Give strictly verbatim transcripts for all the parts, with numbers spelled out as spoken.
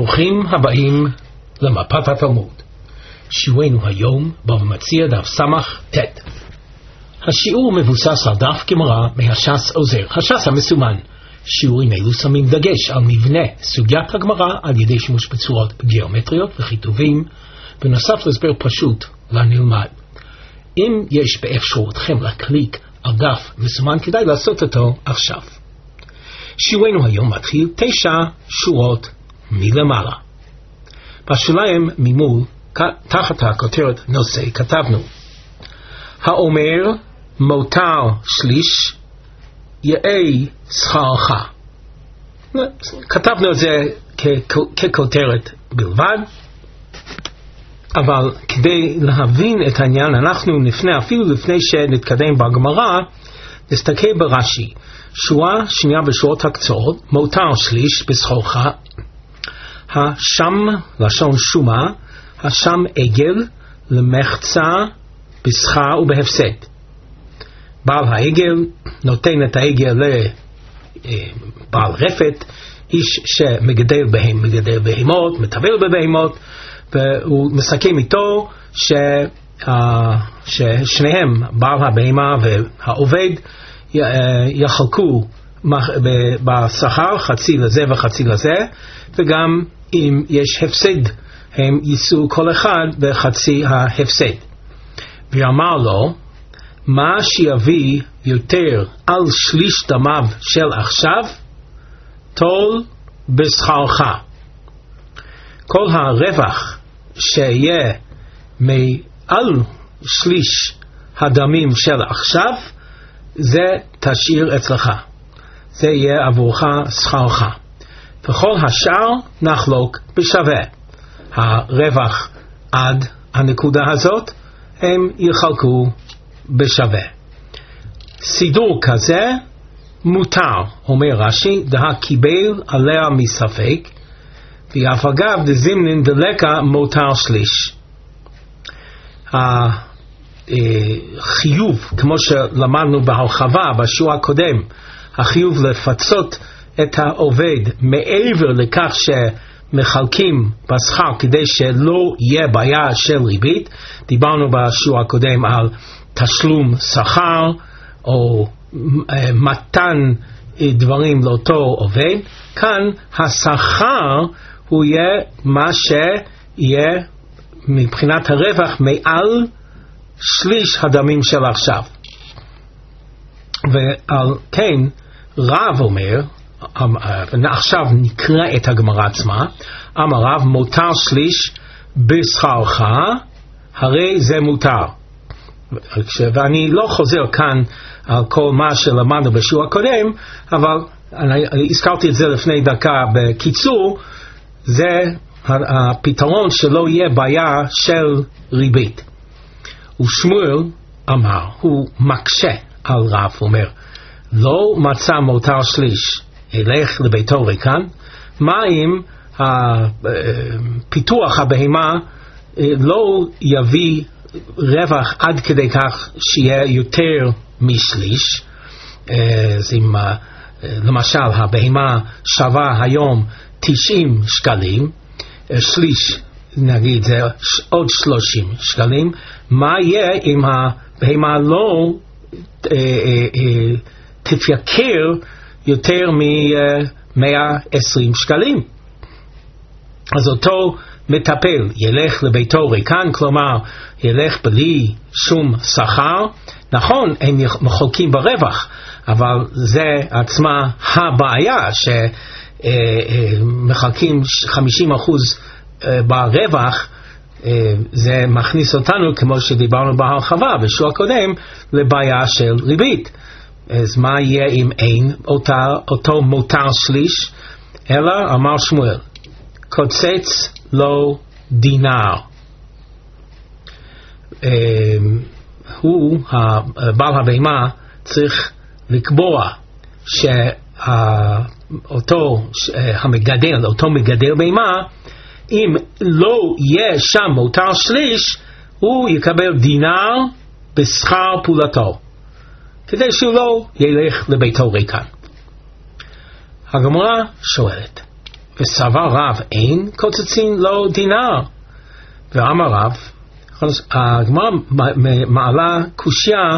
ברוכים הבאים למפת התלמוד. שיעורנו היום בבא מציעא דף סמך ט'. השיעור מבוסס על דף גמרא מהש"ס עוזר, הש"ס המסומן. שיעורים אלו שמים דגש על מבנה סוגיית הגמרא על ידי שימוש בצורות גיאומטריות וכיתובים, בנוסף להסבר פשוט לנלמד. אם יש באפשרותכם להקליק על דף מסומן, כדאי לעשות אותו עכשיו. שיעורנו היום מתחיל תשע שורות מלמעלה. בשוליים ממול, תחת הכותרת נושא, כתבנו: האומר מותר שליש יהא שכרך. כתבנו את זה ככותרת בלבד, אבל כדי להבין את העניין אנחנו נפנה, אפילו לפני שנתקדם בגמרא, נסתכל ברש"י. שורה שנייה בשורות הקצרות, מותר שליש בשכרך, השם לשון שומה, השם עגל למחצה בשכר ובהפסד. בעל העגל נותן את העגל לבעל רפת, איש שמגדל בהם, מגדל בהמות, מטבל בבהמות, והוא מסכם איתו ש, uh, ששניהם, בעל הבהמה והעובד, יחלקו בשכר חצי לזה וחצי לזה, וגם אם יש הפסד הם יישאו כל אחד בחצי ההפסד. ואמר לו, מה שיביא יותר על שליש דמיו של עכשיו, תול בשכרך. כל הרווח שיהיה מעל שליש הדמים של עכשיו, זה תשאיר אצלך, זה יהיה עבורך שכרך, וכל השאר נחלוק בשווה. הרווח עד הנקודה הזאת הם יחלקו בשווה. סידור כזה מותר, אומר רש"י, דה קיבל עליה מספק, ואף אגב דזימנין דלקה מותר שליש. החיוב, כמו שלמדנו בהרחבה בשיעור הקודם, החיוב לפצות את העובד מעבר לכך שמחלקים בשכר כדי שלא יהיה בעיה של ריבית. דיברנו בשיעור הקודם על תשלום שכר או מתן דברים לאותו עובד. כאן השכר הוא יהיה מה שיהיה מבחינת הרווח מעל שליש הדמים של עכשיו. ועל כן רב אומר, עכשיו נקרא את הגמרא עצמה, אמר רב מותר שליש בשכרך, הרי זה מותר. ואני לא חוזר כאן על כל מה שלמדנו בשיעור הקודם, אבל אני הזכרתי את זה לפני דקה בקיצור. זה הפתרון שלא יהיה בעיה של ריבית. ושמואל אמר, הוא מקשה על רב, אומר, לא מצא מותר שליש, ילך לביתו ריקן. מה אם פיתוח הבהמה לא יביא רווח עד כדי כך שיהיה יותר משליש? אז אם למשל הבהמה שווה היום תשעים שקלים, שליש נגיד זה עוד שלושים שקלים, מה יהיה אם הבהמה לא אה, אה, אה, תתייקר יותר מ-מאה ועשרים שקלים? אז אותו מטפל ילך לביתו ריקן, כלומר ילך בלי שום שכר. נכון, הם מחולקים ברווח, אבל זה עצמה הבעיה, שמחלקים חמישים אחוז ברווח. זה מכניס אותנו, כמו שדיברנו בהרחבה בשיעור הקודם, לבעיה של ריבית. אז מה יהיה אם אין אותה, אותו מותר שליש? אלא אמר שמואל, קוצץ לו דינר. הוא, בעל הבהמה, צריך לקבוע שאותו המגדל, אותו מגדל בהמה, אם לא יהיה שם מותר שליש, הוא יקבל דינר בשכר פעולתו, כדי שהוא לא ילך לביתו ריקן. הגמרא שואלת, וסבר רב אין קוצצין לו דינר. ואמר רב, הגמרא מעלה קושיה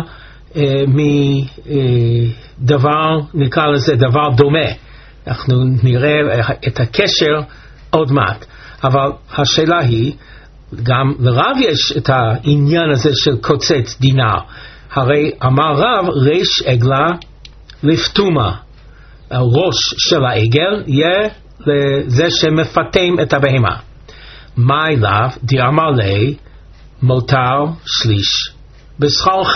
מדבר, נקרא לזה דבר דומה. אנחנו נראה את הקשר עוד מעט. אבל השאלה היא, גם לרב יש את העניין הזה של קוצץ דינר. הרי אמר רב, ריש עגלה לפטומה. הראש של העגל יהיה לזה שמפתם את הבהמה. מה אליו? דאמר לי, מותר שליש בשכרך.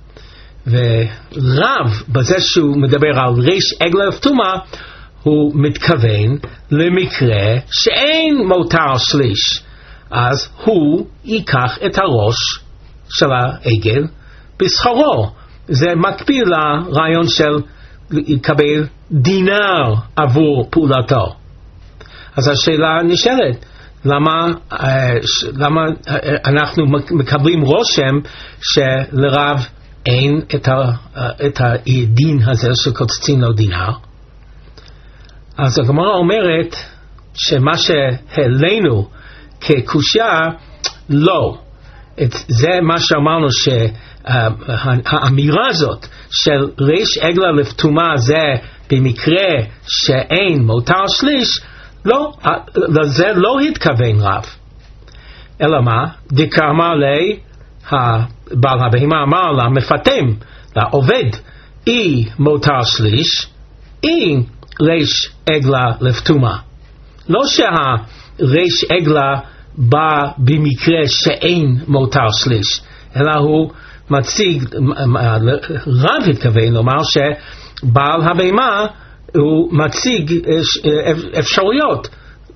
ורב, בזה שהוא מדבר על ריש עגלה לפטומה, הוא מתכוון למקרה שאין מותר שליש. אז הוא ייקח את הראש של העגל בשכרו. זה מקביל לרעיון של יקבל דינר עבור פעולתו. אז השאלה נשאלת, למה, למה אנחנו מקבלים רושם שלרב אין את, ה, את הדין הזה שקוצצים לו דינר? אז הגמרא אומרת שמה שהעלינו כקושיה, לא. זה מה שאמרנו, שהאמירה הזאת של ריש עגלה לפטומה זה במקרה שאין מותר שליש, לא, לזה לא התכוון רב. אלא מה? דקאמר לי, בעל הבהמה אמר לה, מפתם, לעובד, אי מותר שליש, אי ריש עגלה לפטומה. לא שהריש עגלה בא במקרה שאין מותר שליש, אלא הוא מציג, רב התכוון לומר שבעל הבהמה הוא מציג אפשרויות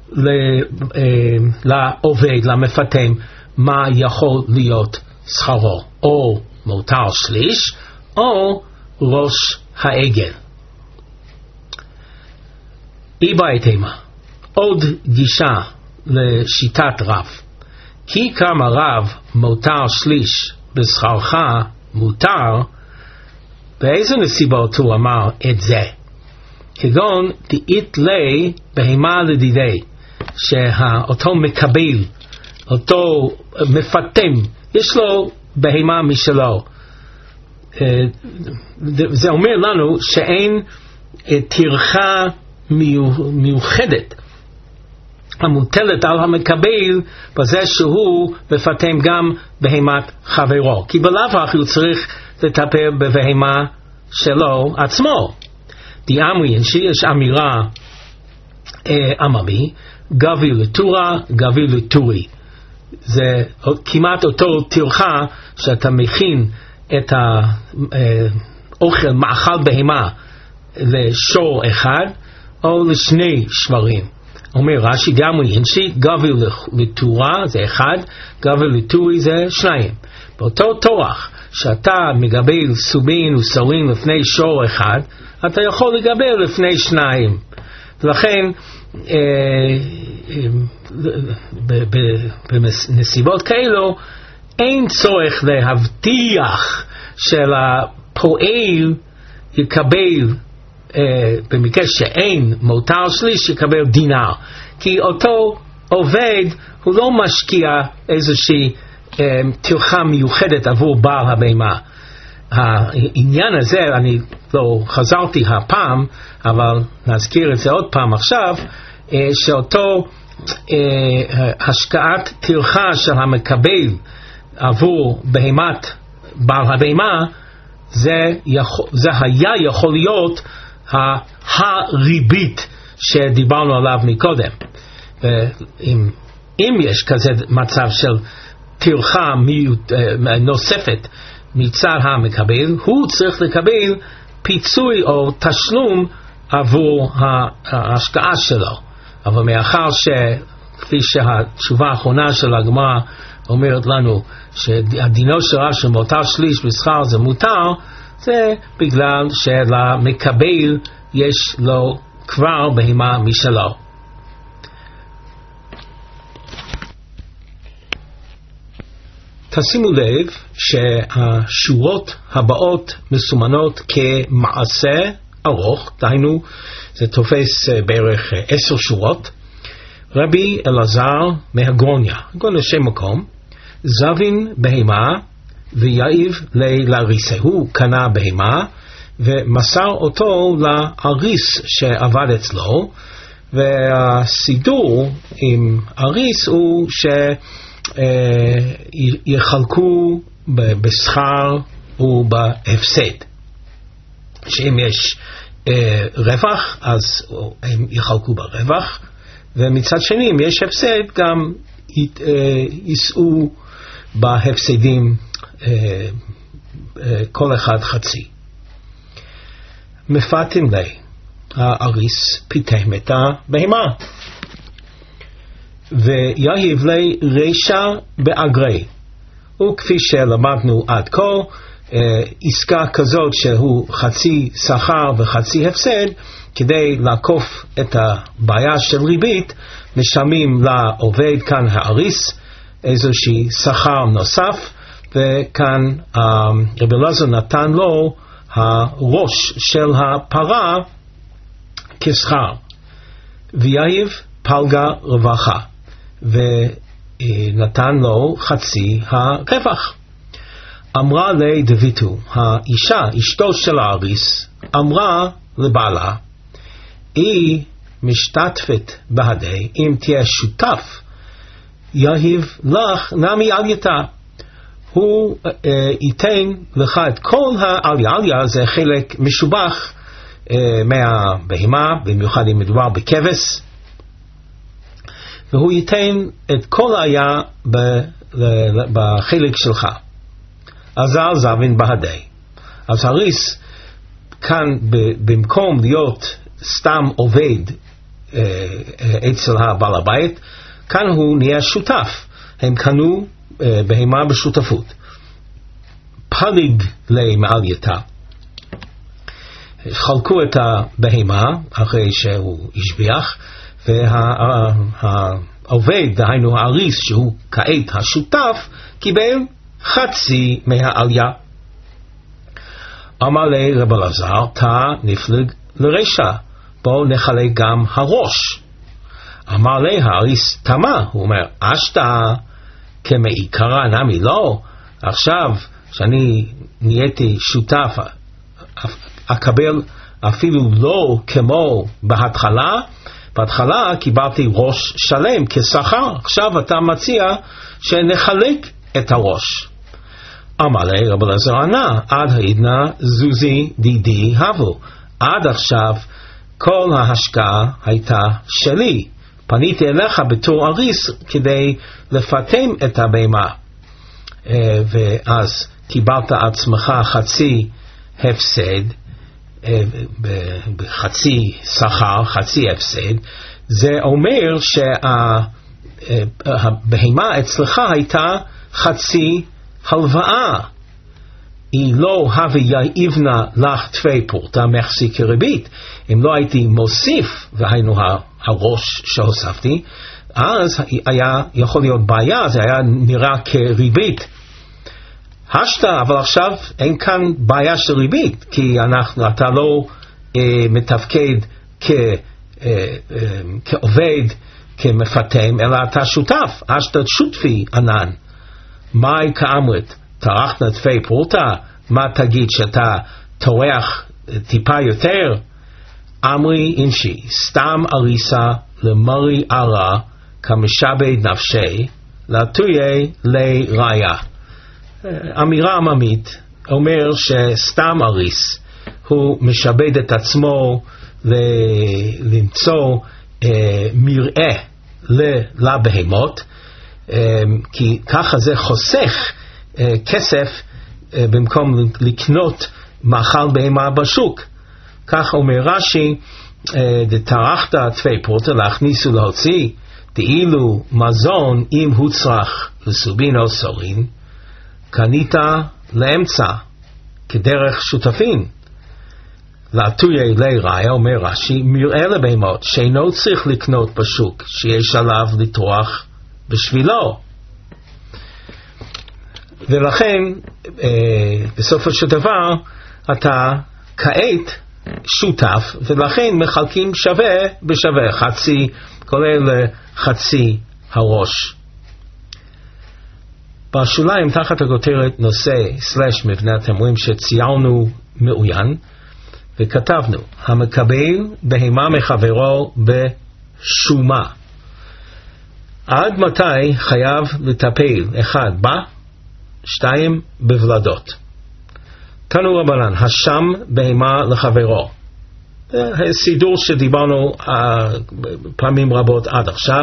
לעובד, למפתם, מה יכול להיות שכרו, או מותר שליש או ראש העגל. איבאי תימה, עוד גישה לשיטת רב. כי כמה רב מותר שליש בשכרך מותר, באיזה נסיבות הוא אמר את זה? כגון דאית לי בהמה לדידי, שאותו מקבל, אותו מפתם, יש לו בהמה משלו. זה אומר לנו שאין טרחה מיוחדת המוטלת על המקבל בזה שהוא מפתם גם בהמת חברו, כי בלאו הכי הוא צריך לטפל בבהמה שלו עצמו. דיאמרי, שיש אמירה עממי, גבי לטורה, גבי לטורי. זה כמעט אותו טרחה שאתה מכין את האוכל, מאכל בהמה לשור אחד או לשני שברים. אומר רש"י, דיאמרי אינשי, גבי לטורה זה אחד, גבי לטורי זה שניים. באותו תורח שאתה מגבל סובין וסרין לפני שור אחד, אתה יכול לגבל לפני שניים. ולכן בנסיבות כאלו אין צורך להבטיח שלפועל יקבל, במקרה שאין מותר שליש, יקבל דינר, כי אותו עובד הוא לא משקיע איזושהי טרחה מיוחדת עבור בעל הבהמה. העניין הזה, אני לא חזרתי הפעם, אבל נזכיר את זה עוד פעם עכשיו, שאותו השקעת טרחה של המקבל עבור בהמת בעל הבהמה, זה, יכול, זה היה יכול להיות הריבית שדיברנו עליו מקודם. אם, אם יש כזה מצב של טרחה נוספת מצד המקבל, הוא צריך לקבל פיצוי או תשלום עבור ההשקעה שלו. אבל מאחר שכפי שהתשובה האחרונה של הגמרא אומרת לנו שהדינו של רב שמותר שליש בשכר זה מותר, זה בגלל שלמקבל יש לו כבר בהמה משלו. תשימו לב שהשורות הבאות מסומנות כמעשה ארוך, דהיינו זה תופס בערך עשר שורות, רבי אלעזר מהגוניה, גוניה שם מקום, זבין בהמה ויעיב לאריסה. הוא קנה בהמה ומסר אותו לאריס שעבד אצלו, והסידור עם אריס הוא שיחלקו בשכר ובהפסד. שאם יש רווח אז הם יחלקו ברווח, ומצד שני אם יש הפסד גם יישאו בהפסדים כל אחד חצי. מפתים לי, האריס פיתם את הבהמה ויהיב לי רשע באגרי, וכפי שלמדנו עד כה, עסקה כזאת שהוא חצי שכר וחצי הפסד, כדי לעקוף את הבעיה של ריבית משלמים לעובד כאן האריס איזושהי שכר נוסף, וכאן רבי אלעזר נתן לו הראש של הפרה כשכר. ויעיב פלגה רווחה, ונתן לו חצי הרווח. אמרה לי דביתו, האישה, אשתו של האריס, אמרה לבעלה, היא משתתפת בהדי, אם תהיה שותף, יהיב לך נמי עלייתה. הוא אה, ייתן לך את כל העליה. עליה זה חלק משובח אה, מהבהמה, במיוחד אם מדובר בכבש, והוא ייתן את כל העליה בחלק שלך. עזר זבין בהדי. אז הריס כאן במקום להיות סתם עובד אה, אה, אצל הבעל הבית, כאן הוא נהיה שותף. הם קנו אה, בהמה בשותפות. פליג לי מעלייתה. חלקו את הבהמה אחרי שהוא השביח, והעובד, דהיינו האריס שהוא כעת השותף, קיבל חצי מהעליה. אמר לי רבי אלעזר, תא נפלג לרשע, בוא נחלק גם הראש. אמר לי האריס תמה, הוא אומר, אשתה כמעיקרה נמי לא, עכשיו שאני נהייתי שותף, אקבל אפילו לא כמו בהתחלה, בהתחלה קיבלתי ראש שלם כשכר, עכשיו אתה מציע שנחלק את הראש. אמר לי רבי אלעזר ענה, עד העידנא זוזי דידי הבו, עד עכשיו כל ההשקעה הייתה שלי, פניתי אליך בתור אריס כדי לפתם את הבהמה, ואז קיבלת עצמך חצי הפסד, בחצי שכר, חצי הפסד. זה אומר שהבהמה אצלך הייתה חצי הלוואה, היא לא הווה יאיבנה לך תפי פורטה מחזיק ריבית. אם לא הייתי מוסיף, והיינו הראש שהוספתי, אז היה יכול להיות בעיה, זה היה נראה כריבית. השתה, אבל עכשיו אין כאן בעיה של ריבית, כי אנחנו, אתה לא אה, מתפקד כ, אה, אה, כעובד, כמפתם, אלא אתה שותף. השתה שותפי ענן. מאי כאמרת, טרחת נטפי פרוטה, מה תגיד שאתה טורח טיפה יותר? אמרי אינשי, סתם אריסה למרי ערה, כמשבד נפשי, לתויה לראיה. אמירה עממית אומר שסתם אריס הוא משבד את עצמו למצוא אה, מראה לבהמות, אה, כי ככה זה חוסך אה, כסף אה, במקום לקנות מאכל בהמה בשוק. כך אומר רש"י, אה, דטרחת תפי פרוטה להכניס ולהוציא, דאילו מזון אם הוצרך לסובין או סורין, קנית לאמצע כדרך שותפין. לתויה לראיה אומר רש"י, מראה לבהמות שאינו צריך לקנות בשוק, שיש עליו לטרוח בשבילו. ולכן אה, בסופו של דבר אתה כעת שותף, ולכן מחלקים שווה בשווה, חצי כולל חצי הראש. בשוליים תחת הכותרת נושא סלש מבנה אתם רואים שציירנו מעוין וכתבנו המקבל בהמה מחברו בשומה. עד מתי חייב לטפל? אחד, בה, שתיים, בוולדות. תנו רבנן, השם בהמה לחברו. סידור שדיברנו uh, פעמים רבות עד עכשיו,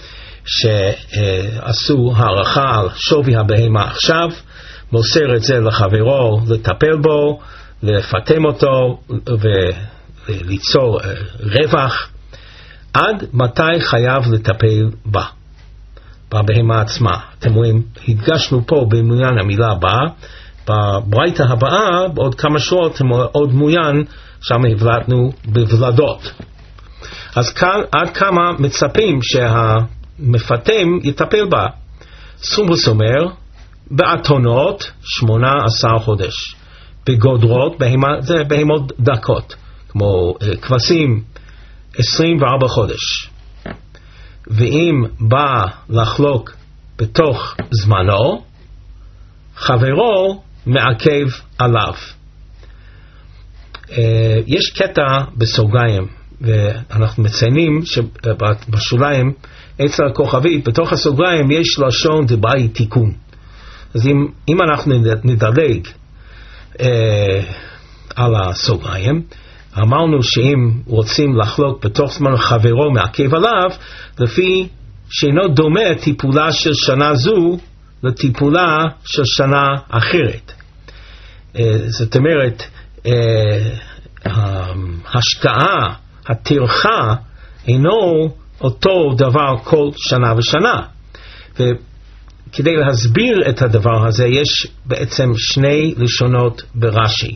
שעשו הערכה על שווי הבהמה עכשיו, מוסר את זה לחברו, לטפל בו, לפתם אותו וליצור uh, רווח. עד מתי חייב לטפל בה? בבהמה עצמה. אתם רואים, הדגשנו פה במוין המילה הבאה, בברייתא הבאה, בעוד כמה שעות, עוד מוין, שם הבלטנו בוולדות. אז כאן, עד כמה מצפים שהמפתם יטפל בה? סומבוס אומר, באתונות, שמונה עשר חודש. בגודרות, בהמה, זה בהמות דקות, כמו כבשים, עשרים וארבע חודש. ואם בא לחלוק בתוך זמנו, חברו מעכב עליו. יש קטע בסוגריים, ואנחנו מציינים שבשוליים, אצל הכוכבית, בתוך הסוגריים יש לשון דבאי תיקון. אז אם, אם אנחנו נדלג אה, על הסוגריים, אמרנו שאם רוצים לחלוק בתוך זמן חברו מעכב עליו, לפי שאינו דומה טיפולה של שנה זו לטיפולה של שנה אחרת. זאת אומרת, ההשקעה, הטרחה, אינו אותו דבר כל שנה ושנה. וכדי להסביר את הדבר הזה, יש בעצם שני לשונות ברש"י.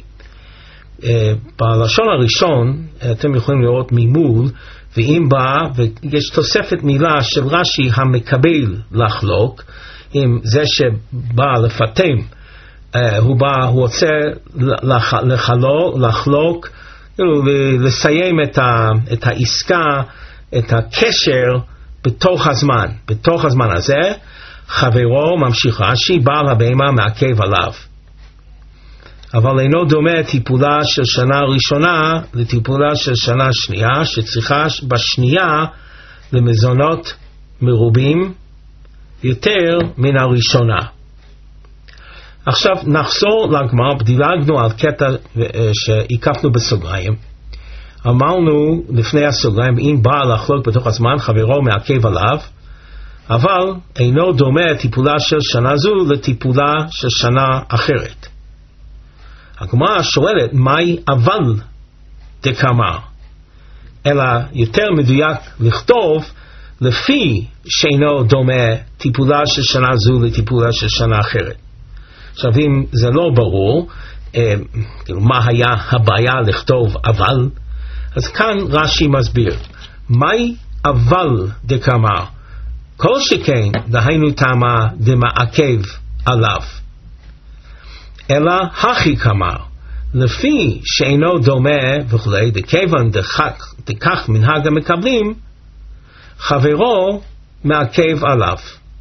בלשון הראשון, אתם יכולים לראות ממול, ואם בא, ויש תוספת מילה של רש"י המקבל לחלוק, אם זה שבא לפתם, הוא בא, הוא רוצה לחלוק, לחלוק, לסיים את, ה, את העסקה, את הקשר בתוך הזמן. בתוך הזמן הזה, חברו ממשיך רש"י, בעל הבהמה מעכב עליו. אבל אינו דומה טיפולה של שנה ראשונה לטיפולה של שנה שנייה, שצריכה בשנייה למזונות מרובים יותר מן הראשונה. עכשיו נחזור לגמרא, דילגנו על קטע שהקפנו בסוגריים. אמרנו לפני הסוגריים, אם בא לחלוק בתוך הזמן, חברו מעכב עליו, אבל אינו דומה טיפולה של שנה זו לטיפולה של שנה אחרת. הגמרא שואלת, מהי אבל דקאמר? אלא יותר מדויק לכתוב, לפי שאינו דומה טיפולה של שנה זו לטיפולה של שנה אחרת. עכשיו אם זה לא ברור, אה, מה היה הבעיה לכתוב אבל, אז כאן רש"י מסביר, מהי אבל דקאמר? כל שכן, דהיינו תמה דמעכב עליו. אלא הכי כמר, לפי שאינו דומה וכולי, דכיוון דכך, דכך מנהג המקבלים, חברו מעכב עליו.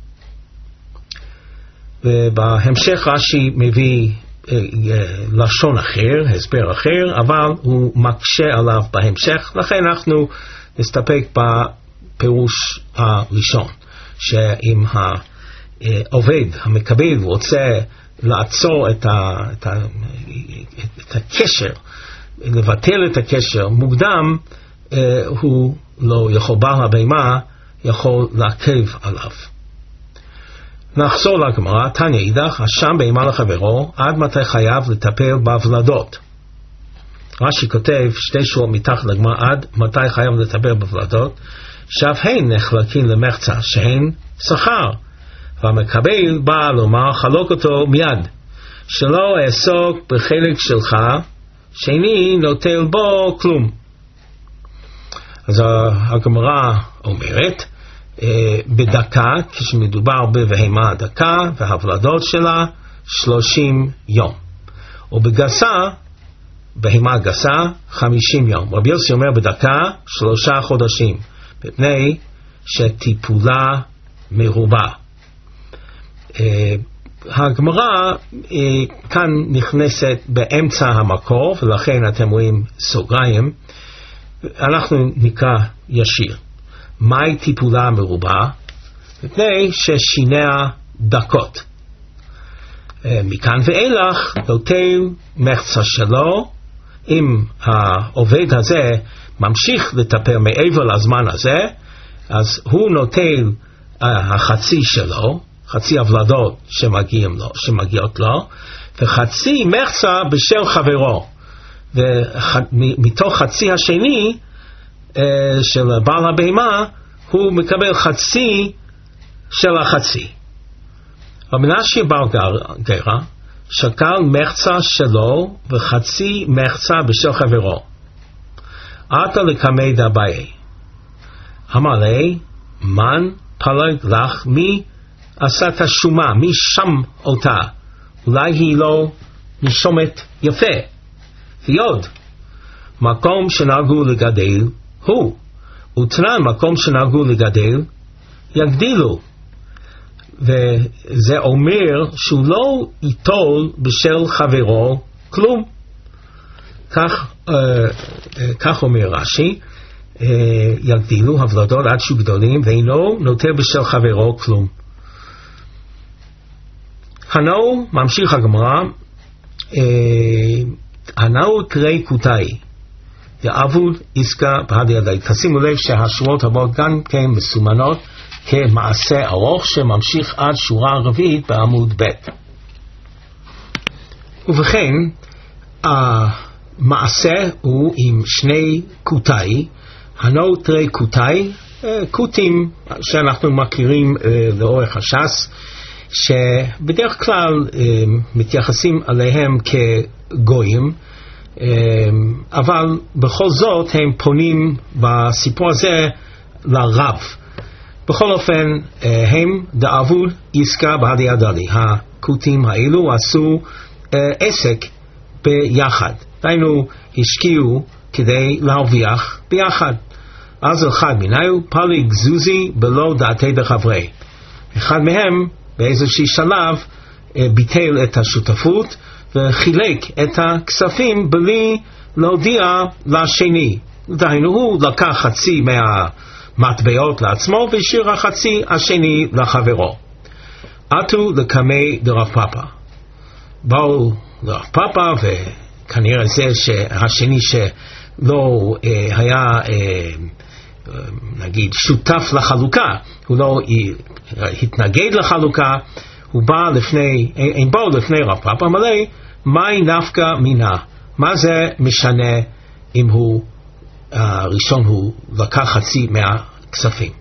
ובהמשך רש"י מביא אה, אה, לשון אחר, הסבר אחר, אבל הוא מקשה עליו בהמשך, לכן אנחנו נסתפק בפירוש הראשון, שאם העובד המקבל רוצה לעצור את, ה, את, ה, את הקשר, לבטל את הקשר מוקדם, אה, הוא לא יכול, בעל הבהמה יכול לעכב עליו. נחזור לגמרא, תניא אידך, השם בהמה לחברו, עד מתי חייב לטפל בוולדות? רש"י כותב שתי שורות מתחת לגמרא, עד מתי חייב לטפל בוולדות, שאף הן נחלקים למחצה, שהן שכר. והמקבל בא לומר, חלוק אותו מיד, שלא אעסוק בחלק שלך, שאיני נוטל בו כלום. אז הגמרא אומרת, בדקה, כשמדובר בבהמה דקה, והוולדות שלה שלושים יום. ובגסה, בהמה גסה, חמישים יום. רבי יוסי אומר בדקה, שלושה חודשים. מפני שטיפולה מרובה. הגמרא כאן נכנסת באמצע המקור, ולכן אתם רואים סוגריים. אנחנו נקרא ישיר. מהי טיפולה מרובה? מפני ששיניה דקות. מכאן ואילך נוטל מחצה שלו. אם העובד הזה ממשיך לטפל מעבר לזמן הזה, אז הוא נוטל החצי שלו, חצי הוולדות שמגיעים לו, שמגיעות לו, וחצי מחצה בשל חברו. ומתוך חצי השני של בעל הבהמה, הוא מקבל חצי של החצי. המנשה בר גרא שקל מחצה שלו וחצי מחצה בשל חברו. עתה לקמי דאביי. אמר לי, מן פלג לך, מי עשה את השומה, מי שם אותה? אולי היא לא נשומת יפה. ויוד, מקום שנהגו לגדל הוא, ותנן מקום שנהגו לגדל יגדילו. וזה אומר שהוא לא ייטול בשל חברו כלום. כך, אה, אה, כך אומר רש"י, אה, יגדילו הוולדות עד שהוא גדולים, ואינו נוטל בשל חברו כלום. הנו, ממשיך הגמרא, אה, הנו תרי קוטאי, יעבוד עסקה בהד ידי. תשימו לב שהשורות הבאות גם כן מסומנות כמעשה ארוך שממשיך עד שורה רביעית בעמוד ב'. ובכן, המעשה הוא עם שני קוטאי, הנו תרי קוטאי, קוטים שאנחנו מכירים לאורך הש"ס, שבדרך כלל מתייחסים עליהם כגויים, אבל בכל זאת הם פונים בסיפור הזה לרב. בכל אופן, הם דאבוד עסקה בהד ידי. הקוטים האלו עשו עסק ביחד. דיינו, השקיעו כדי להרוויח ביחד. אז אחד מנהו פליג זוזי בלא דעתי דחברי. אחד מהם באיזשהו שלב ביטל את השותפות וחילק את הכספים בלי להודיע לשני. דיינו, הוא לקח חצי מהמטבעות לעצמו והשאיר החצי השני לחברו. עטו לקמי דרב פאפא. באו לרב פאפא, וכנראה זה שהשני שלא אה, היה אה, נגיד שותף לחלוקה, הוא לא התנגד לחלוקה, הוא בא לפני, הם באו לפני רב פאפא, מלא, מהי נפקא מינה? מה זה משנה אם הוא, הראשון הוא לקח חצי מהכספים?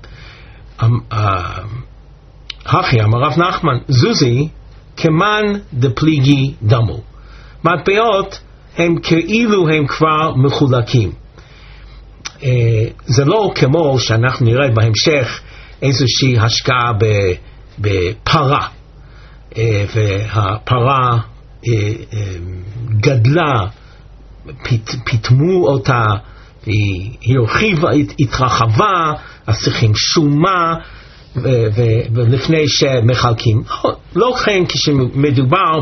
הכי אמר רב נחמן, זוזי כמן דפליגי דמו. מטבעות הם כאילו הם כבר מחולקים. זה לא כמו שאנחנו נראה בהמשך איזושהי השקעה בפרה, והפרה גדלה, פיתמו אותה, היא הרחיבה, התרחבה, אז צריכים שומה, ולפני שמחלקים. לא כן כשמדובר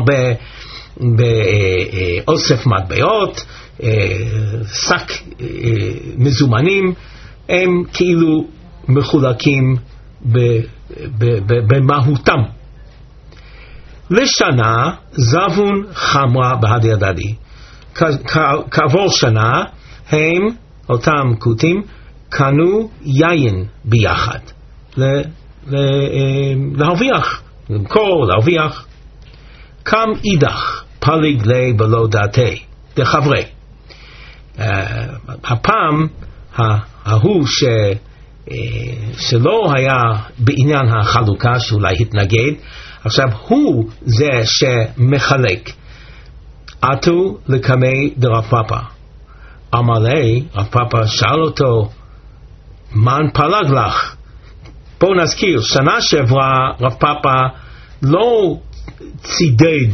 באוסף מטבעות, שק מזומנים, הם כאילו מחולקים במהותם. לשנה זבון חמרה בהד ידי. כעבור שנה הם, אותם קוטים, קנו יין ביחד. להרוויח, למכור, להרוויח. קם אידך פליג לי בלא דעתי, דחברי. הפעם ההוא ש... שלא היה בעניין החלוקה, שאולי התנגד, עכשיו הוא זה שמחלק. עטו לקמי דרב פאפא. אמר לי, רב פאפא שאל אותו, מן פלג לך? בואו נזכיר, שנה שעברה רב פאפא לא צידד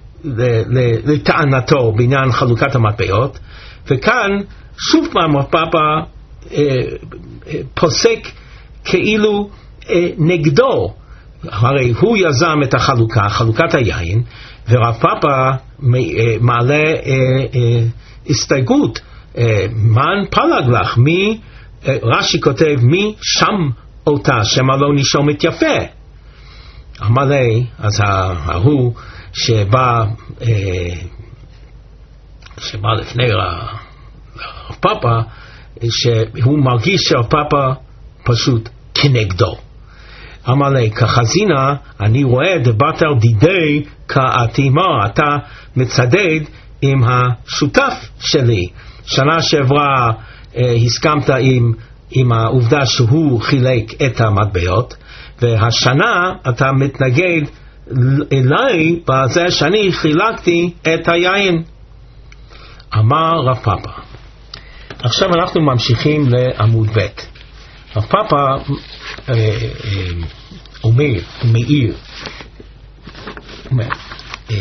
לטענתו בעניין חלוקת המטבעות, וכאן שוב פעם רב פאפא אה, אה, פוסק כאילו אה, נגדו. הרי הוא יזם את החלוקה, חלוקת היין, ורב פאפה מעלה אה, אה, הסתייגות, אה, מן פלג לך, מי, אה, רש"י כותב, מי שם אותה, שמה לא נשומת יפה. אמר לי, אז ההוא שבא, אה, שבא לפני רב פאפה, שהוא מרגיש שהרב פאפה פשוט כנגדו. אמר לי, כחזינה, אני רואה דברת על דידי כאתימה, אתה מצדד עם השותף שלי. שנה שעברה אה, הסכמת עם, עם העובדה שהוא חילק את המטבעות, והשנה אתה מתנגד אליי בזה שאני חילקתי את היין. אמר רב פאפה. עכשיו אנחנו ממשיכים לעמוד ב'. רב פאפה אה, אה, אומר, מאיר, אומר, אה,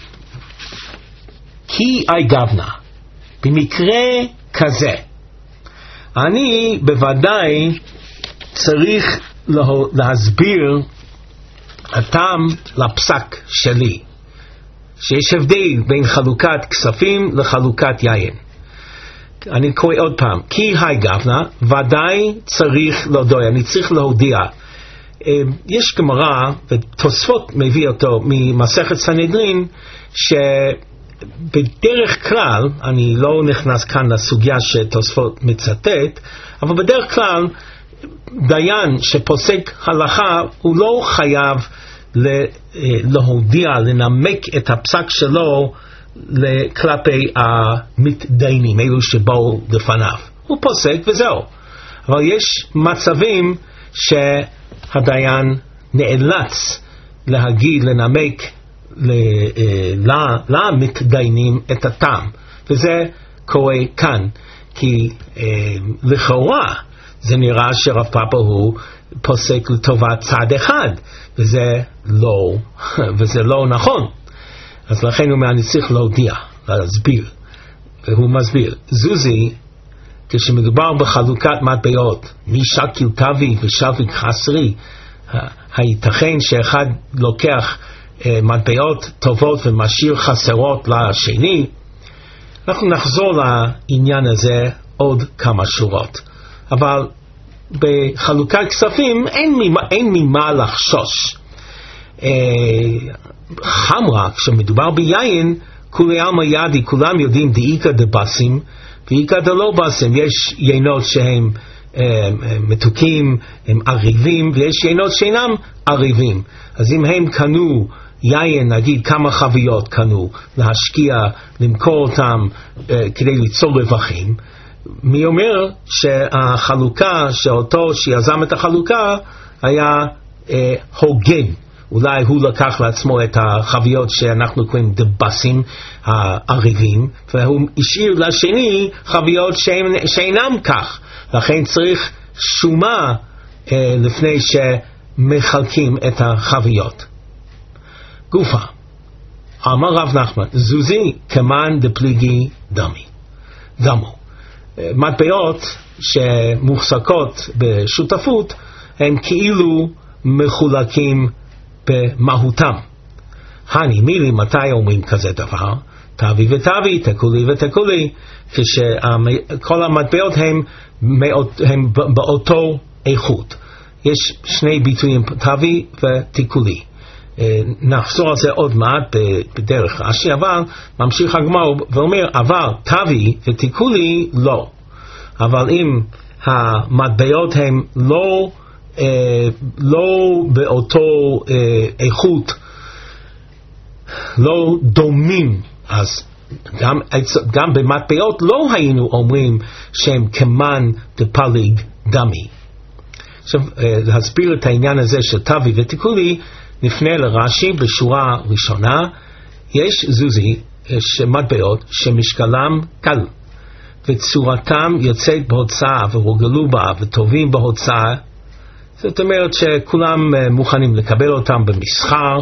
כי אי גבנה, במקרה כזה, אני בוודאי צריך להסביר הטעם לפסק שלי, שיש הבדל בין חלוקת כספים לחלוקת יין. אני קורא עוד פעם, כי היי גבנה, ודאי צריך להודיע, אני צריך להודיע. יש גמרא, ותוספות מביא אותו ממסכת סנהדרין, שבדרך כלל, אני לא נכנס כאן לסוגיה שתוספות מצטט, אבל בדרך כלל, דיין שפוסק הלכה, הוא לא חייב להודיע, לנמק את הפסק שלו, כלפי המתדיינים, אלו שבאו לפניו. הוא פוסק וזהו. אבל יש מצבים שהדיין נאלץ להגיד, לנמק למתדיינים את הטעם. וזה קורה כאן, כי לכאורה זה נראה שרב פאפה הוא פוסק לטובת צד אחד, וזה לא, וזה לא נכון. אז לכן הוא אומר, אני צריך להודיע, להסביר. והוא מסביר, זוזי, כשמדובר בחלוקת מטבעות, משקל תווי ושקל חסרי, הייתכן שאחד לוקח אה, מטבעות טובות ומשאיר חסרות לשני. אנחנו נחזור לעניין הזה עוד כמה שורות. אבל בחלוקת כספים אין ממה, אין ממה לחשוש. חמרה, כשמדובר ביין, כולי עלמא ידי, כולם יודעים דאיקה דבסים ואיקה דלא בסים. יש יינות שהם הם, מתוקים, הם עריבים, ויש יינות שאינם עריבים. אז אם הם קנו יין, נגיד כמה חביות קנו, להשקיע, למכור אותם כדי ליצור רווחים, מי אומר שהחלוקה, שאותו שיזם את החלוקה, היה אה, הוגן. אולי הוא לקח לעצמו את החביות שאנחנו קוראים דבסים העריבים, והוא השאיר לשני חביות שאינם כך. לכן צריך שומה אה, לפני שמחלקים את החביות. גופה, אמר רב נחמן, זוזי כמן דפליגי דמי. דמו. מטבעות שמוחזקות בשותפות הם כאילו מחולקים במהותם. הני מילי, מתי אומרים כזה דבר? תווי ותווי, תקולי ותקולי, כשכל המטבעות הם, הם באותו איכות. יש שני ביטויים, תווי ותקולי. נחזור על זה עוד מעט בדרך רש"י, אבל ממשיך הגמרא ואומר, אבל תווי ותקולי לא. אבל אם המטבעות הם לא אה, לא באותו אה, איכות, לא דומים, אז גם, גם במטבעות לא היינו אומרים שהם כמן דפליג דמי. עכשיו, אה, להסביר את העניין הזה של תווי ותקולי, נפנה לרש"י בשורה ראשונה. יש זוזי, יש מטבעות שמשקלם קל וצורתם יוצאת בהוצאה ורוגלו בה וטובים בהוצאה, זאת אומרת שכולם מוכנים לקבל אותם במסחר,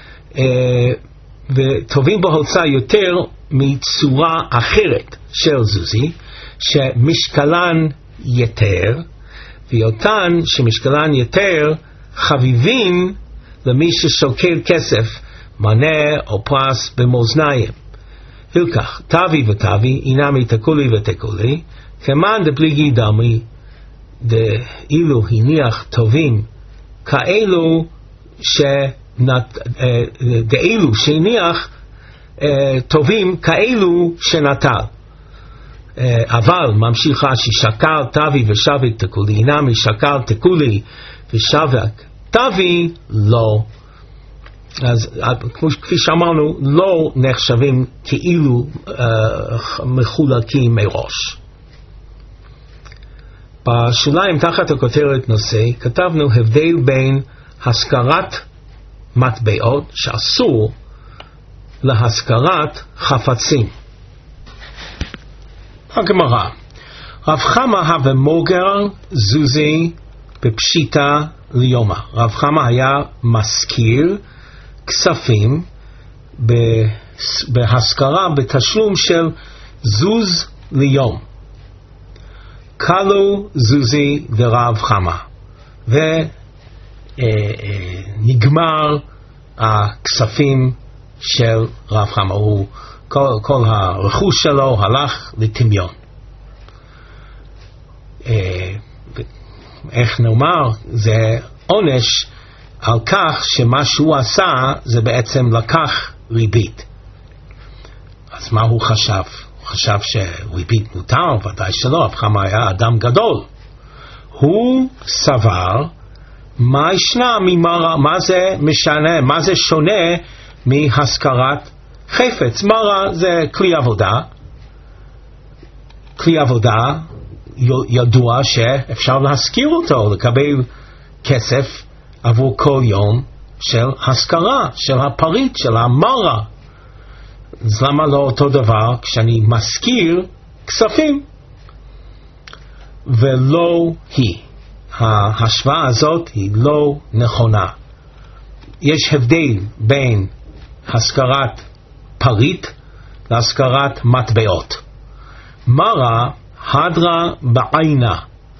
וטובים בהוצאה יותר מצורה אחרת של זוזי שמשקלן יתר ואותן שמשקלן יותר חביבים למי ששוקל כסף, מנה או פרס במאזניים. הלקח, תבי ותבי, אינמי תקולי ותקולי, כמן דפליגי דמי, דאילו הניח טובים, כאלו שנת, דאילו שהניח טובים כאלו שנטל. אבל ממשיך רש"י, שקל תבי ושבת תקולי, אינמי שקל תקולי ושבק תבי לא. אז כפי שאמרנו, לא נחשבים כאילו uh, מחולקים מראש. בשוליים תחת הכותרת נושא כתבנו הבדל בין השכרת מטבעות שאסור להשכרת חפצים. הגמרא, רב חמא הווה מוגר זוזי בפשיטה ליומא. רב חמא היה מזכיר כספים בהשכרה בתשלום של זוז ליום. קלו זוזי דרב חמא, ונגמר הכספים של רב חמא. הוא, כל, כל הרכוש שלו הלך לטמיון. איך נאמר, זה עונש על כך שמה שהוא עשה זה בעצם לקח ריבית. אז מה הוא חשב? הוא חשב שריבית מותר? ודאי שלא, רב חמא היה אדם גדול. הוא סבר מה ישנה ממרה, מה זה משנה, מה זה שונה מהשכרת חפץ. מרה זה כלי עבודה, כלי עבודה ידוע שאפשר להשכיר אותו, לקבל כסף עבור כל יום של השכרה, של הפריט, של המרה. אז למה לא אותו דבר כשאני משכיר כספים? ולא היא. ההשוואה הזאת היא לא נכונה. יש הבדל בין השכרת פריט להשכרת מטבעות. מרה הדרה בעינה.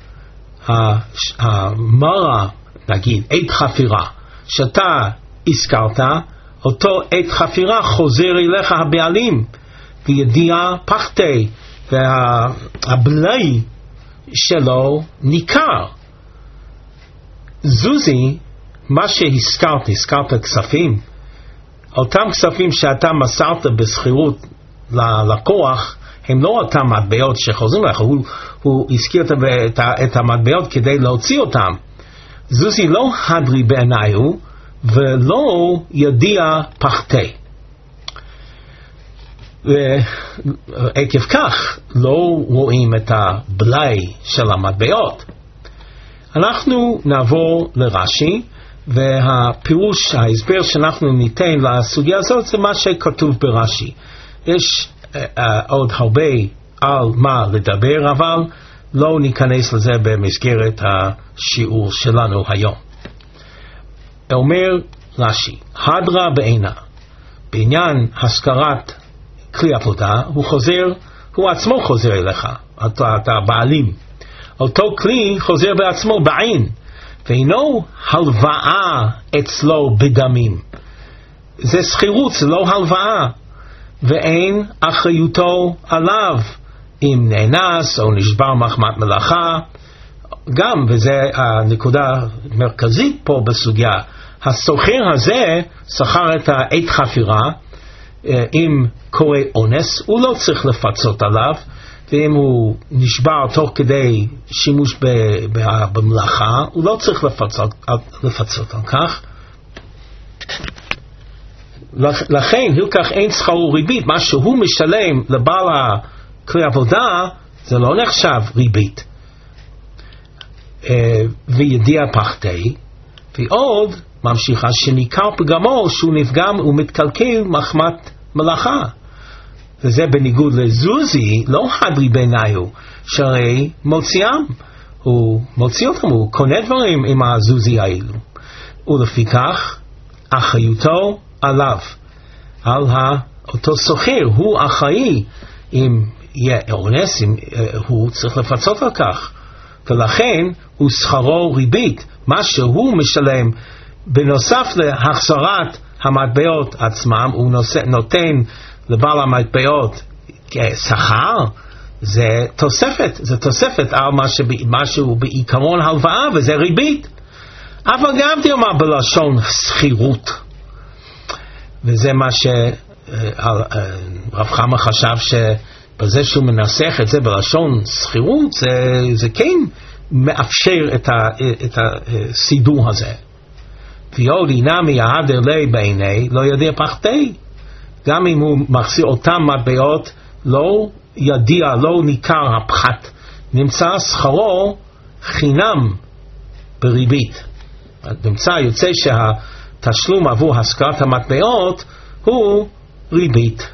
המרה, נגיד, עת חפירה, שאתה הזכרת, אותו עת חפירה חוזר אליך הבעלים, וידיעה פחתי, והבלי שלו ניכר. זוזי, מה שהזכרת, הזכרת כספים, אותם כספים שאתה מסרת בסחירות ללקוח, הם לא אותם מטבעות שחוזרים לך, הוא, הוא הזכיר את, את המטבעות כדי להוציא אותם. זוזי לא הדרי בעיניו ולא ידיע פחתי. ועקב כך לא רואים את הבלי של המטבעות. אנחנו נעבור לרש"י, והפירוש, ההסבר שאנחנו ניתן לסוגיה הזאת זה מה שכתוב ברש"י. יש uh, uh, עוד הרבה על מה לדבר, אבל לא ניכנס לזה במסגרת השיעור שלנו היום. אומר רש"י, הדרה בעינה, בעניין השכרת כלי עבודה, הוא חוזר, הוא עצמו חוזר אליך, אתה, אתה בעלים. אותו כלי חוזר בעצמו בעין, ואינו הלוואה אצלו בדמים. זה שכירות, זה לא הלוואה, ואין אחריותו עליו אם נאנס או נשבר מחמת מלאכה. גם, וזה הנקודה המרכזית פה בסוגיה, הסוחר הזה שכר את העת חפירה, אם קורה אונס הוא לא צריך לפצות עליו, ואם הוא נשבר תוך כדי שימוש במלאכה הוא לא צריך לפצות, לפצות על כך. לכן הלקח אין שכרו ריבית, מה שהוא משלם לבעל הכלי עבודה זה לא נחשב ריבית. וידיע פחתי, ועוד ממשיכה שניכר פגמו שהוא נפגם ומתקלקל מחמת מלאכה, וזה בניגוד לזוזי לא הדרי בעיניו, שהרי מוציאם, הוא מוציא אותם, הוא קונה דברים עם הזוזי האלו, ולפיכך אחריותו עליו, על אותו סוחר, הוא אחראי, אם יהיה אונס, הוא צריך לפצות על כך, ולכן ושכרו ריבית, מה שהוא משלם בנוסף להחזרת המטבעות עצמם, הוא נותן לבעל המטבעות שכר, זה תוספת, זה תוספת על משהו בעיקרון הלוואה, וזה ריבית. אבל גם תאמר בלשון שכירות, וזה מה שרב חמא חשב, שבזה שהוא מנסח את זה בלשון שכירות, זה, זה כן מאפשר את, ה, את הסידור הזה. ועוד אינמי יהדר לי בעיני לא ידיע פחתי, גם אם הוא מחזיר אותם מטבעות לא ידיע, לא ניכר הפחת, נמצא שכרו חינם בריבית. נמצא יוצא שהתשלום עבור השכרת המטבעות הוא ריבית.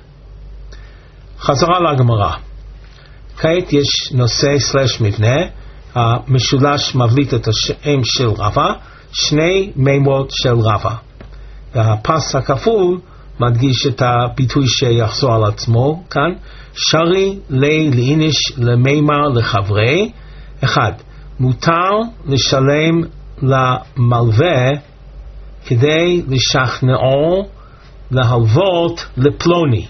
חזרה לגמרא. כעת יש נושא סלש מבנה, המשולש מבליט את השם של רבא, שני מימות של רבא, והפס הכפול מדגיש את הביטוי שיחזור על עצמו כאן. שרי לי לאיניש למימר לחברי. אחד, מותר לשלם למלווה כדי לשכנעו להלוות לפלוני.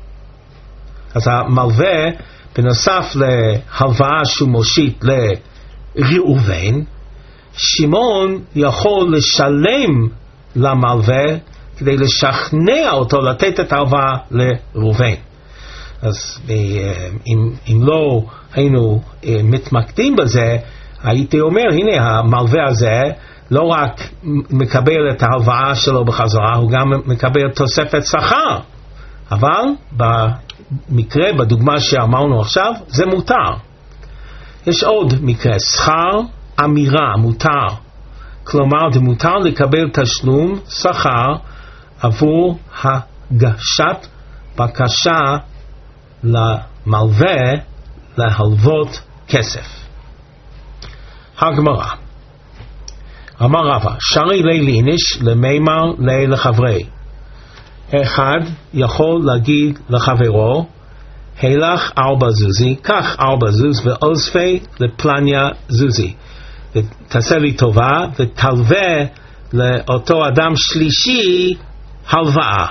אז המלווה בנוסף להלוואה שהוא מושיט לראובן, שמעון יכול לשלם למלווה כדי לשכנע אותו לתת את ההלוואה לראובן. אז אם, אם לא היינו מתמקדים בזה, הייתי אומר, הנה המלווה הזה לא רק מקבל את ההלוואה שלו בחזרה, הוא גם מקבל תוספת שכר. אבל במקרה, בדוגמה שאמרנו עכשיו, זה מותר. יש עוד מקרה, שכר אמירה, מותר. כלומר, זה מותר לקבל תשלום שכר עבור הגשת בקשה למלווה להלוות כסף. הגמרא. אמר רבא, שרי לי לאיניש למימר לי לחברי. אחד יכול להגיד לחברו, הילך ארבע זוזי, קח ארבע זוז ואוספי לפלניה זוזי. ותעשה לי טובה ותלווה לאותו אדם שלישי הלוואה.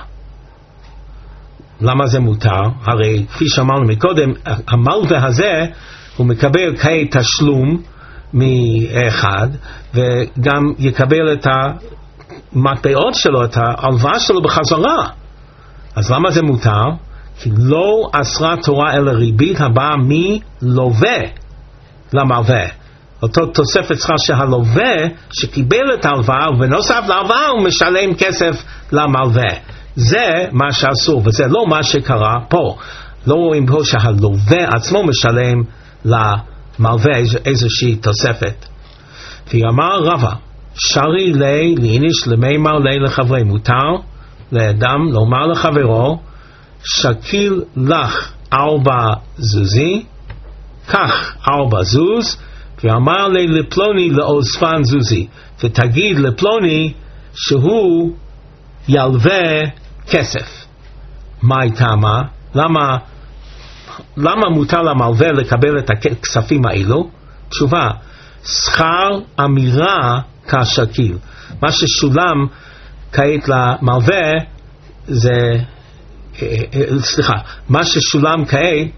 למה זה מותר? הרי כפי שאמרנו מקודם, המלווה הזה הוא מקבל כעת תשלום מאחד, וגם יקבל את המטבעות שלו, את ההלוואה שלו בחזרה. אז למה זה מותר? כי לא אסרה תורה אלא ריבית הבאה מלווה למלווה. אותו תוספת שכר שהלווה שקיבל את ההלוואה, ובנוסף להלוואה הוא משלם כסף למלווה. זה מה שאסור, וזה לא מה שקרה פה. לא רואים פה שהלווה עצמו משלם למלווה איזושהי תוספת. ואמר רבא, שרי לי לאיניש למימר לי לחברי. מותר לאדם לומר לחברו, שקיל לך ארבע זוזי, קח ארבע זוז, ואמר לי לפלוני לאוספן זוזי, ותגיד לפלוני שהוא ילווה כסף. מה הייתה מה? למה, למה מותר למלווה לקבל את הכספים האלו? תשובה, שכר אמירה כשקיל. מה ששולם כעת למלווה זה, סליחה, מה ששולם כעת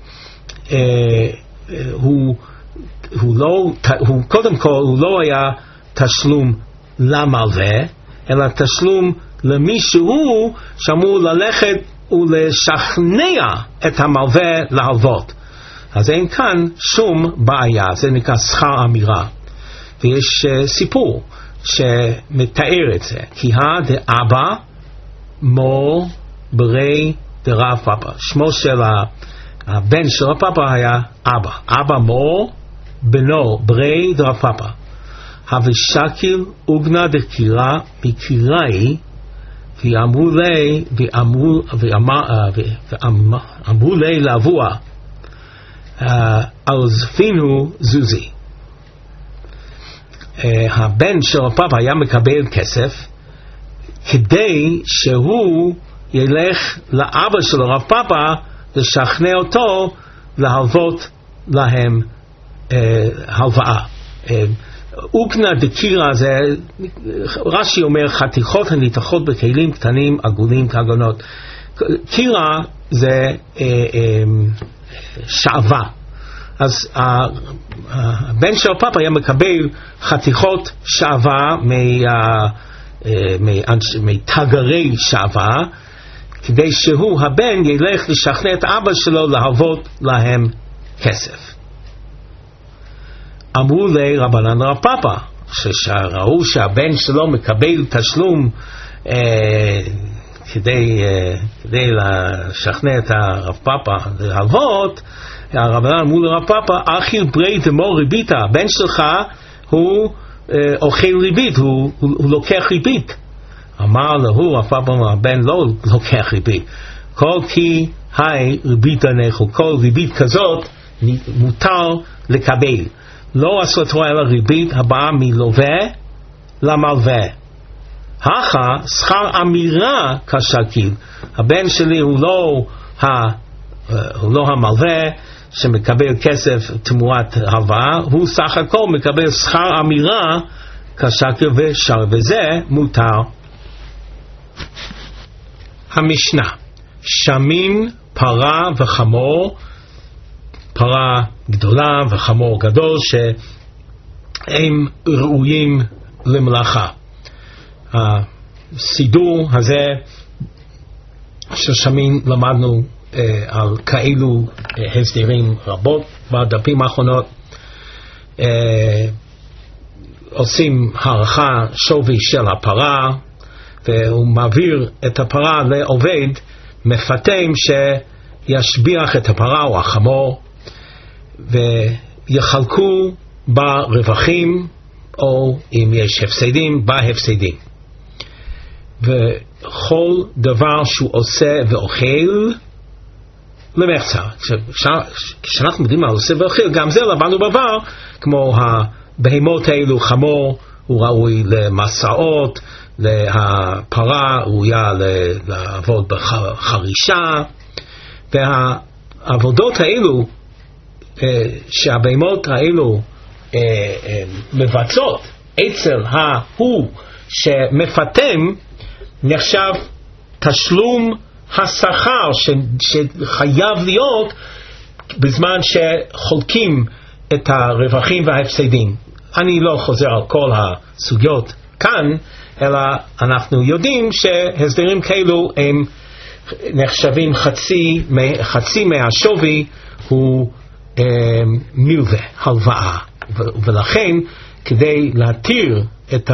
הוא, הוא לא, הוא קודם כל הוא לא היה תשלום למלווה, אלא תשלום למישהו שאמור ללכת ולשכנע את המלווה להלוות. אז אין כאן שום בעיה, זה נקרא שכר אמירה. ויש uh, סיפור שמתאר את זה, כי הדאבא מור ברי דרב פאפא. שמו של הבן של הפאפא היה אבא. אבא מור בנו ברי דרב פאפא. הוושקיל אוגנה דקירה מקיראי, ואמרו לי ואמרו ואמרו לי לאבוע, עוזפינו זוזי. הבן של הפאפא היה מקבל כסף כדי שהוא ילך לאבא של הרב פאפא לשכנע אותו להלוות להם הלוואה. אוקנה דקירה זה, רש"י אומר, חתיכות הניתחות בכלים קטנים עגולים כעגונות. קירה זה אה, אה, שעבה. אז הבן של הפאפה היה מקבל חתיכות שעבה מתגרי שעבה, כדי שהוא, הבן, ילך לשכנע את אבא שלו להוות להם כסף. אמרו לי רבנן רב פאפה, שראו שהבן שלו מקבל תשלום אה, כדי, אה, כדי לשכנע את הרב פאפה להוות, הרבנן אמרו לרב פאפה, אחי ברי דמו ריביתה, הבן שלך הוא אה, אוכל ריבית, הוא, הוא, הוא לוקח ריבית. אמר לו, רב פאפה, הבן לא לוקח ריבית. כל כי היי ריבית הנכו, כל ריבית כזאת מותר לקבל. לא אסור אלא ריבית הבאה מלווה למלווה. הכה שכר אמירה כשקיל. הבן שלי הוא לא, ה, הוא לא המלווה שמקבל כסף תמורת הלוואה, הוא סך הכל מקבל שכר אמירה כשקיל ושר, וזה מותר. המשנה, שמין, פרה וחמור, פרה גדולה וחמור גדול שהם ראויים למלאכה. הסידור הזה של שמין למדנו אה, על כאלו אה, הסדרים רבות בדפים האחרונות. אה, עושים הערכה שווי של הפרה, והוא מעביר את הפרה לעובד מפתם שישביח את הפרה או החמור, ויחלקו ברווחים, או אם יש הפסדים, בהפסדים. וכל דבר שהוא עושה ואוכל למחצה. כשאנחנו מדברים על עושה ואוכל, גם זה למדנו בעבר, כמו הבהמות האלו, חמור הוא ראוי למסעות, הפרה ראויה לעבוד בחרישה, והעבודות האלו שהבהמות האלו מבצעות אצל ההוא שמפתם, נחשב תשלום השכר שחייב להיות בזמן שחולקים את הרווחים וההפסדים. אני לא חוזר על כל הסוגיות כאן, אלא אנחנו יודעים שהסדרים כאלו הם נחשבים חצי, חצי מהשווי הוא אה, מלווה, הלוואה. ולכן כדי להתיר את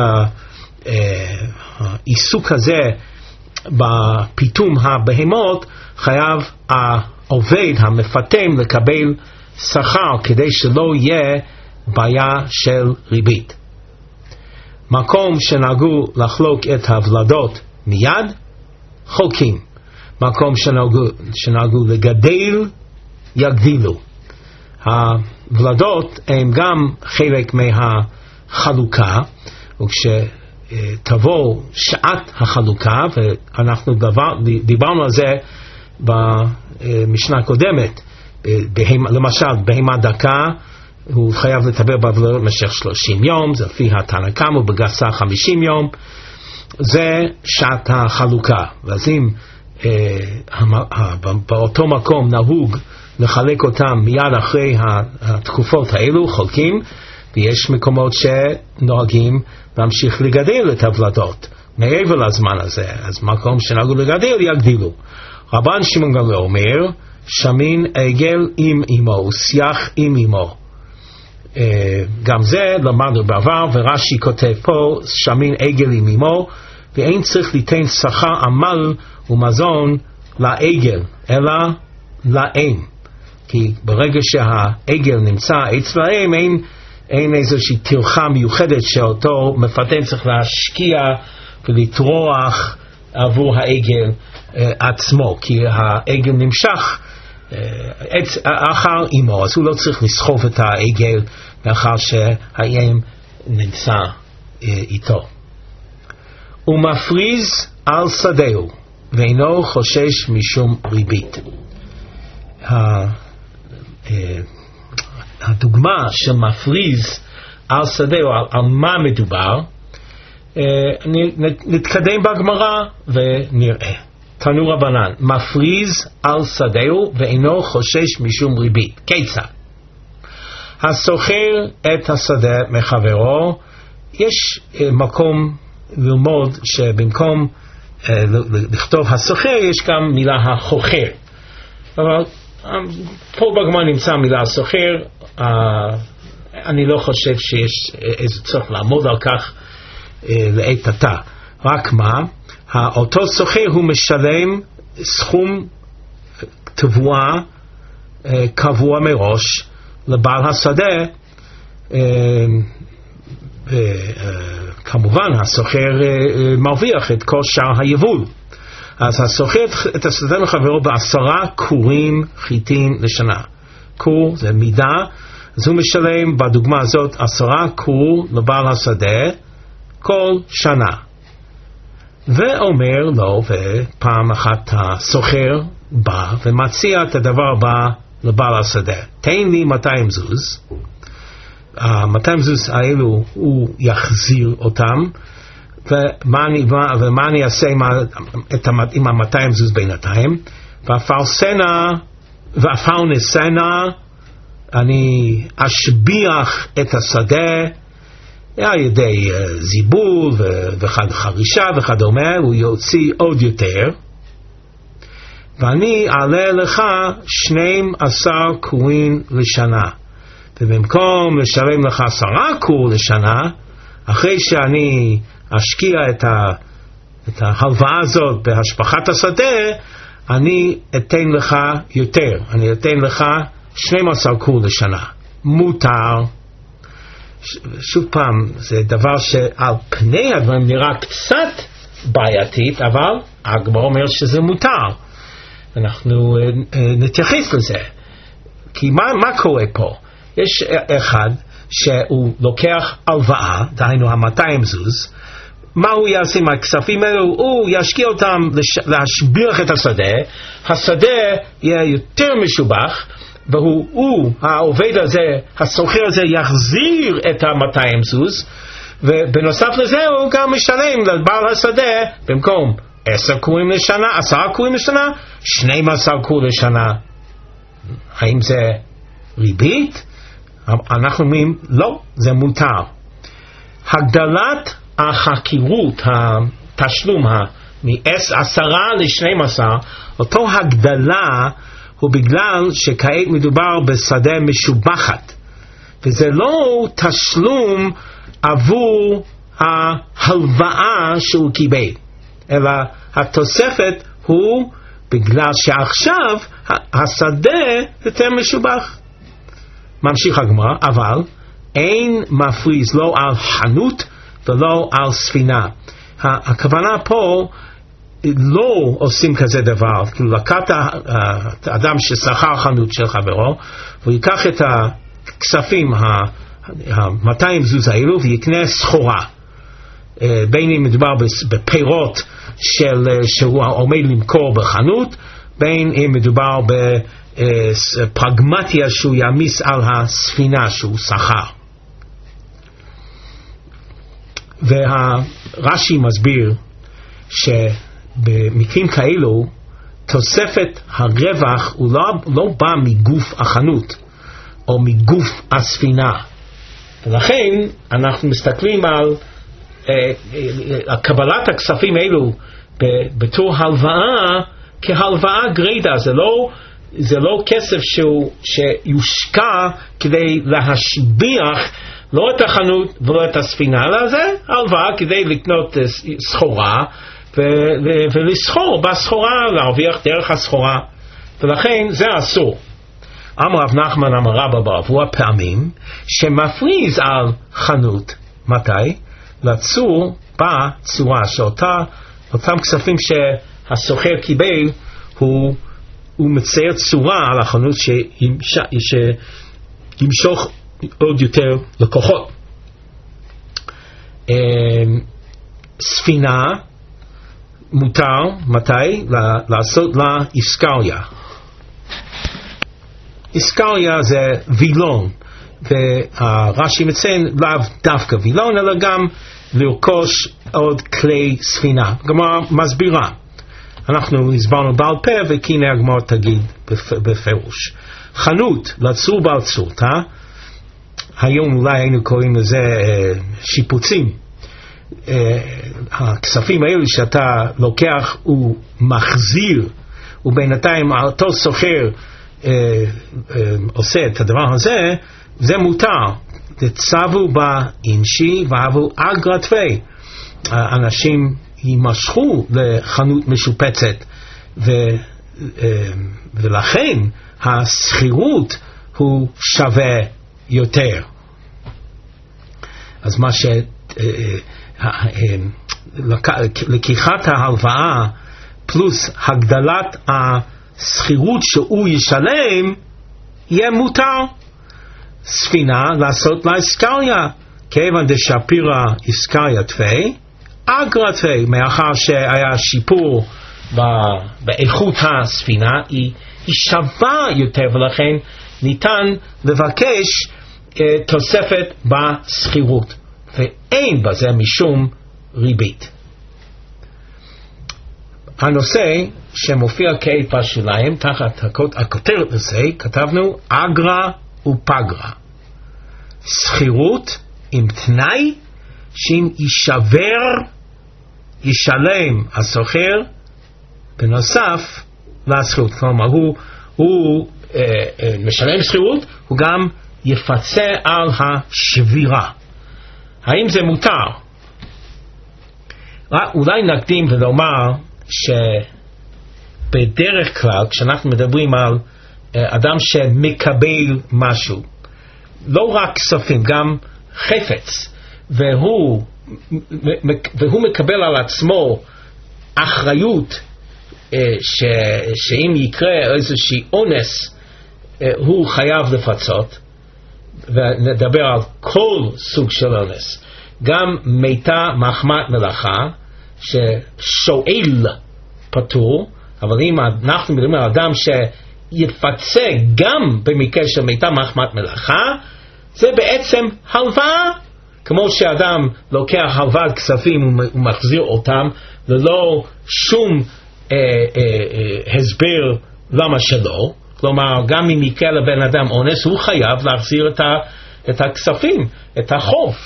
העיסוק הזה בפיתום הבהמות, חייב העובד המפתם לקבל שכר כדי שלא יהיה בעיה של ריבית. מקום שנהגו לחלוק את הוולדות מיד, חולקים. מקום שנהגו, שנהגו לגדל, יגדילו. הוולדות הם גם חלק מהחלוקה, וכשתבוא שעת החלוקה, ואנחנו דבר, דיברנו על זה במשנה הקודמת, למשל בהמה דקה, הוא חייב לטבל בוולדות במשך שלושים יום, זה לפי התנא קמא, בגסה חמישים יום, זה שעת החלוקה. ואז אם אה, באותו מקום נהוג לחלק אותם מיד אחרי התקופות האלו, חולקים, ויש מקומות שנוהגים להמשיך לגדל את הוולדות מעבר לזמן הזה, אז מקום שנהגו לגדל יגדילו. רבן שמעון גמליאל אומר, שמין עגל עם אמו, שיח עם אמו. גם זה למדנו בעבר, ורש"י כותב פה, שמין עגל עם אמו, ואין צריך ליתן שכר עמל ומזון לעגל, אלא לאם. כי ברגע שהעגל נמצא אצלם, אין, אין איזושהי טרחה מיוחדת שאותו מפתן צריך להשקיע ולטרוח עבור העגל אה, עצמו, כי העגל נמשך אה, אחר אמו, אז הוא לא צריך לסחוב את העגל מאחר שהאם נמצא אה, איתו. הוא מפריז על שדהו ואינו חושש משום ריבית. הדוגמה שמפריז על שדה או על, על מה מדובר, נתקדם בגמרא ונראה. תנו רבנן, מפריז על שדהו ואינו חושש משום ריבית. כיצד? הסוחר את השדה מחברו, יש מקום ללמוד שבמקום לכתוב הסוחר יש גם מילה החוכר, אבל פה בגמרא נמצא מילה הסוחר. אני לא חושב שיש איזה צורך לעמוד על כך לעת עתה. רק מה, אותו סוחר הוא משלם סכום תבואה קבוע מראש לבעל השדה, וכמובן הסוחר מרוויח את כל שאר היבול. אז הסוחר את השדה מחברו בעשרה קורים חיטים לשנה. קור זה מידה, אז הוא משלם בדוגמה הזאת עשרה קור לבעל השדה כל שנה. ואומר לו, ופעם אחת הסוחר בא ומציע את הדבר הבא לבעל השדה: תן לי מאתיים זוז. ה-מאתיים זוז האלו הוא יחזיר אותם, ומה אני, ומה אני אעשה עם, עם ה-מאתיים זוז בינתיים? ואפרסנה ואפרנסנה, אני אשביח את השדה על ידי זיבול וחרישה וכדומה, הוא יוציא עוד יותר, ואני אעלה לך שנים עשר קורין לשנה, ובמקום לשלם לך עשרה קור לשנה, אחרי שאני אשקיע את, ה, את ההלוואה הזאת בהשבחת השדה, אני אתן לך יותר, אני אתן לך שנים עשר קור לשנה. מותר. שוב פעם, זה דבר שעל פני הדברים נראה קצת בעייתית, אבל הגמרא אומר שזה מותר. אנחנו נתייחס לזה. כי מה, מה קורה פה? יש אחד שהוא לוקח הלוואה, דהיינו ה-מאתיים זוז, מה הוא יעשה עם הכספים האלו? הוא ישקיע אותם לש... להשביח את השדה, השדה יהיה יותר משובח, והוא, הוא, העובד הזה, הסוחר הזה, יחזיר את ה-מאתיים זוז, ובנוסף לזה הוא גם משלם לבעל השדה, במקום עשר קורים לשנה, עשרה קורים לשנה, שנים עשר קור לשנה. האם זה ריבית? אנחנו אומרים, לא, זה מותר. הגדלת החקירות, התשלום מ-עשרה ל-שנים עשר, אותו הגדלה הוא בגלל שכעת מדובר בשדה משובחת, וזה לא תשלום עבור ההלוואה שהוא קיבל, אלא התוספת הוא בגלל שעכשיו השדה יותר משובח. ממשיך הגמרא, אבל אין מפריז לא על חנות ולא על ספינה. הכוונה פה, לא עושים כזה דבר, כאילו לקחת האדם ששכר חנות של חברו, הוא ייקח את הכספים ה-מאתיים זוז האלו ויקנה סחורה, בין אם מדובר בפירות של, שהוא עומד למכור בחנות, בין אם מדובר בפרגמטיה שהוא יעמיס על הספינה שהוא שכר. והרש"י מסביר שבמקרים כאלו תוספת הרווח הוא לא, לא בא מגוף החנות או מגוף הספינה, ולכן אנחנו מסתכלים על uh, uh, קבלת הכספים האלו בתור הלוואה כהלוואה גרידא. זה לא, זה לא כסף שהוא, שיושקע כדי להשביח לא את החנות ולא את הספינה, אלא זה הלוואה כדי לקנות סחורה ולסחור בסחורה, להרוויח דרך הסחורה, ולכן זה אסור. אמר רב נחמן אמר רבא ברבוע פעמים שמפריז על חנות. מתי? לצור בצורה שאותה אותם כספים שהסוחר קיבל, הוא, הוא מצייר צורה על החנות שימשוך עוד יותר לקוחות. ספינה מותר מתי? לעשות לה איסקריה. איסקריה זה וילון, והרש"י מציין לאו דווקא וילון אלא גם לרכוש עוד כלי ספינה. הגמרא מסבירה, אנחנו הסברנו בעל פה וכינה הגמרא תגיד בפירוש. חנות לצור בעל צורתה, היום אולי היינו קוראים לזה שיפוצים. הכספים האלה שאתה לוקח ומחזיר, ובינתיים אותו סוחר עושה את הדבר הזה, זה מותר. תצבו באינשי ועבו אגרתווי. אנשים יימשכו לחנות משופצת, ו, ולכן הסחירות הוא שווה יותר. אז מה ש... לקיחת ההלוואה פלוס הגדלת הסחירות שהוא ישלם יהיה מותר. ספינה לעשות לה איסקריה, כיוון דשפירה איסקריה תפי אגרה תפי, מאחר שהיה שיפור באיכות הספינה, היא, היא שווה יותר, ולכן ניתן לבקש אה, תוספת בסחירות, ואין בזה משום ריבית. הנושא שמופיע כעת בשוליים תחת הכותרת לזה כתבנו אגרה ופגרה, סחירות עם תנאי שאם יישבר ישלם הסוחר בנוסף לסחירות. כלומר הוא, הוא אה, אה, משלם סחירות, הוא גם יפצה על השבירה. האם זה מותר? אולי נקדים ולומר שבדרך כלל כשאנחנו מדברים על אדם שמקבל משהו, לא רק כספים, גם חפץ, והוא, והוא מקבל על עצמו אחריות ש, שאם יקרה איזושהי אונס הוא חייב לפצות, ונדבר על כל סוג של אונס, גם מיתה מחמת מלאכה ששואל פטור, אבל אם אנחנו מדברים על אדם שיפצה גם במקרה של מיתה מחמת מלאכה, זה בעצם הלוואה, כמו שאדם לוקח הלוואת כספים ומחזיר אותם ללא שום אה, אה, אה, הסבר למה שלא. כלומר, גם אם יקרה לבן אדם אונס, הוא חייב להחזיר את, ה, את הכספים, את החוב.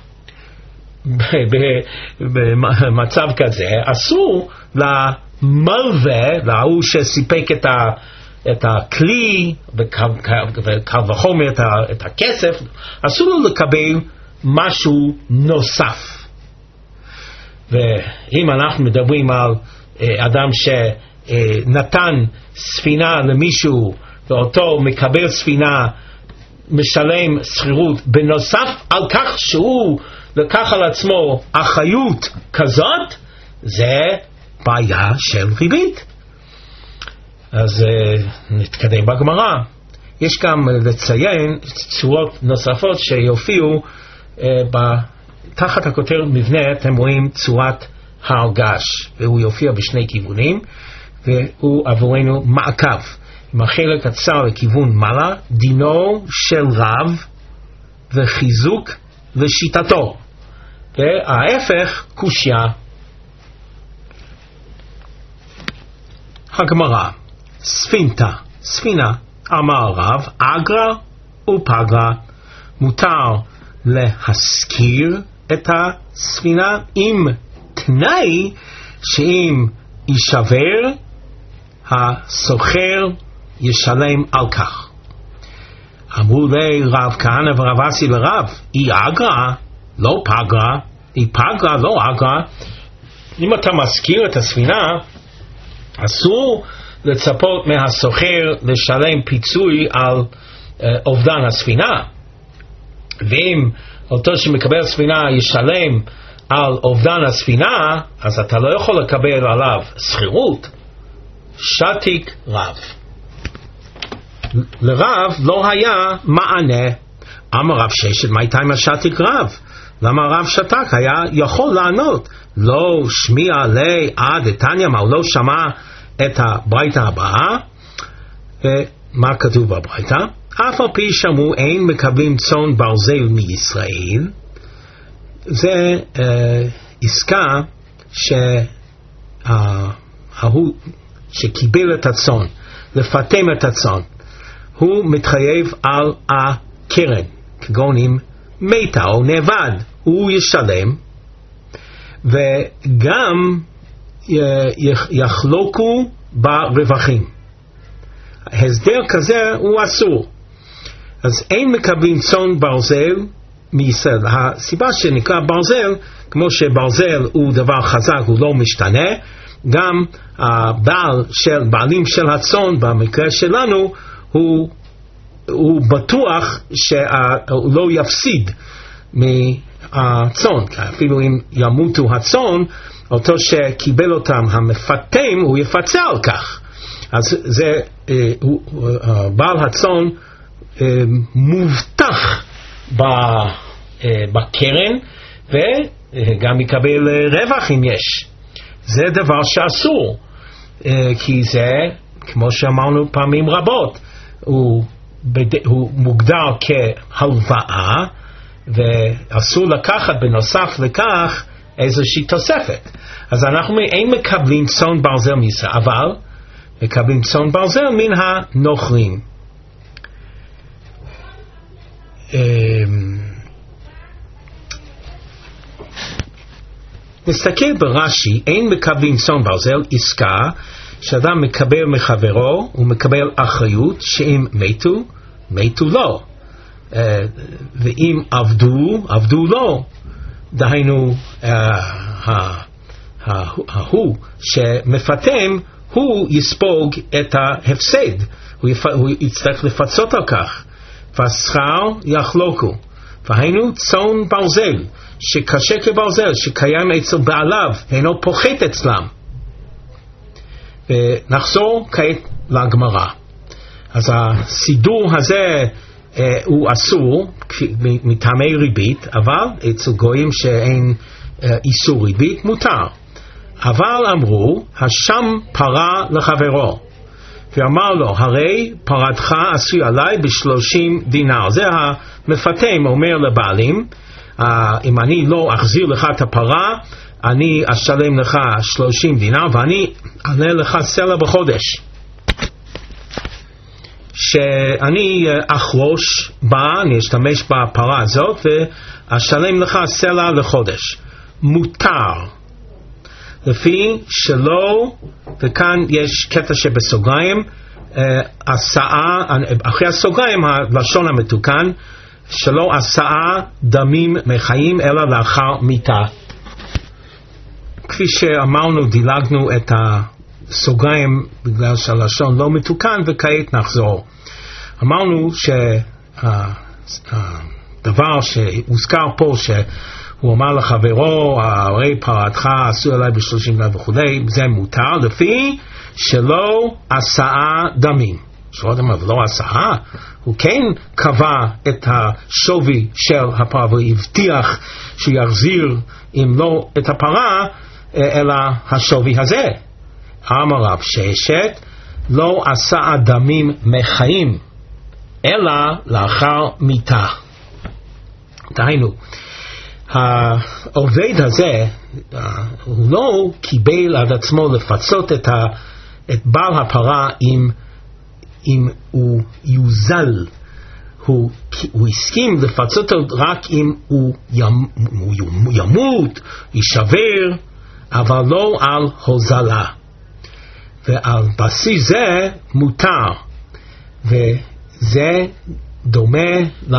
במצב כזה, אסור למלווה, להוא שסיפק את, ה, את הכלי, וקל וחומר את, ה, את הכסף, אסור לו לקבל משהו נוסף. ואם אנחנו מדברים על אדם ש... נתן ספינה למישהו ואותו מקבל ספינה, משלם שכירות בנוסף על כך שהוא לקח על עצמו אחריות כזאת, זה בעיה של ריבית. אז נתקדם בגמרא. יש גם לציין צורות נוספות שיופיעו תחת הכותרת מבנה. אתם רואים צורת הרגש, והוא יופיע בשני כיוונים, והוא עבורנו מעקב עם החלק הצר לכיוון מעלה, דינו של רב וחיזוק לשיטתו, וההפך קושיה. הגמרא, ספינתה, ספינה, אמר רב, אגרה ופגרה, מותר להשכיר את הספינה עם תנאי שאם יישבר הסוחר ישלם על כך. אמרו לי רב כהנא ורב אסי לרב, היא אגרה לא פגרה, היא פגרה לא אגרה. אם אתה מזכיר את הספינה, אסור לצפות מהסוחר לשלם פיצוי על אה, אובדן הספינה, ואם אותו שמקבל הספינה ישלם על אובדן הספינה, אז אתה לא יכול לקבל עליו שכירות. שתיק רב. לרב לא היה מענה. אמר רב ששת, מה הייתה עם השתיק רב? למה רב שתק? היה יכול לענות, לא שמיע לי עד תניא, מה הוא לא שמע את הברייתא הבאה? מה כתוב בברייתא? אף על פי שאמרו אין מקבלים צאן ברזל מישראל, זה אה, עסקה שההוא שקיבל את הצאן, לפטם את הצאן, הוא מתחייב על הקרן, כגון אם מתה או נאבד, הוא ישלם, וגם יחלוקו ברווחים. הסדר כזה הוא אסור. אז אין מקבלים צאן ברזל מישראל. הסיבה שנקרא ברזל, כמו שברזל הוא דבר חזק, הוא לא משתנה, גם הבעל של, בעלים של הצאן במקרה שלנו, הוא, הוא בטוח שהוא לא יפסיד מהצאן, אפילו אם ימותו הצאן, אותו שקיבל אותם המפטם, הוא יפצה על כך. אז זה, אה, הוא, אה, בעל הצאן אה, מובטח ב, אה, בקרן, וגם יקבל אה, רווח אם יש. זה דבר שאסור, אה, כי זה, כמו שאמרנו פעמים רבות, הוא, בד... הוא מוגדר כהלוואה, ואסור לקחת בנוסף לכך איזושהי תוספת. אז אנחנו אין מקבלים צאן ברזל מישראל, אבל מקבלים צאן ברזל מן הנוכרים. נסתכל ברש"י, אין מקבלים צאן ברזל, עסקה שאדם מקבל מחברו, הוא מקבל אחריות שאם מתו, מתו לו. ואם עבדו, עבדו לו. דהיינו, ההוא שמפטם, הוא יספוג את ההפסד, הוא יצטרך לפצות על כך, והשכר יחלוקו. והיינו צאן ברזל, שקשה כברזל, שקיים אצל בעליו, אינו פוחת אצלם. ונחזור כעת לגמרא. אז הסידור הזה אה, הוא אסור מטעמי ריבית, אבל אצל גויים שאין אה, איסור ריבית מותר. אבל אמרו, השם פרה לחברו, ואמר לו, הרי פרתך עשוי עליי בשלושים דינר. זה המפטם אומר לבעלים, אה, אם אני לא אחזיר לך את הפרה, אני אשלם לך שלושים דינר, ואני אעלה לך סלע בחודש. שאני אחרוש בה, אני אשתמש בפרה הזאת, ואשלם לך סלע לחודש. מותר. לפי שלא, וכאן יש קטע שבסוגריים, הסעה, אחרי הסוגריים, הלשון המתוקן, שלא הסעה דמים מחיים, אלא לאחר מיתה. כפי שאמרנו, דילגנו את הסוגריים בגלל שהלשון לא מתוקן, וכעת נחזור. אמרנו שהדבר שהוזכר פה, שהוא אמר לחברו, הרי פרתך עשוי עליי בשלושים דינר וכו', זה מותר, לפי שלא עשאה דמים. שלא דמים, אבל לא עשאה. הוא כן קבע את השווי של הפרה, והבטיח שיחזיר אם לא את הפרה, אלא השווי הזה. אמר רב ששת, לא עשה דמים מחיים, אלא לאחר מיתה. דהיינו, העובד הזה, הוא לא קיבל עד עצמו לפצות את, ה, את בעל הפרה אם, אם הוא יוזל. הוא, הוא הסכים לפצות רק אם הוא, ימ, הוא ימות, יישבר, אבל לא על הוזלה. ועל בסיס זה מותר, וזה דומה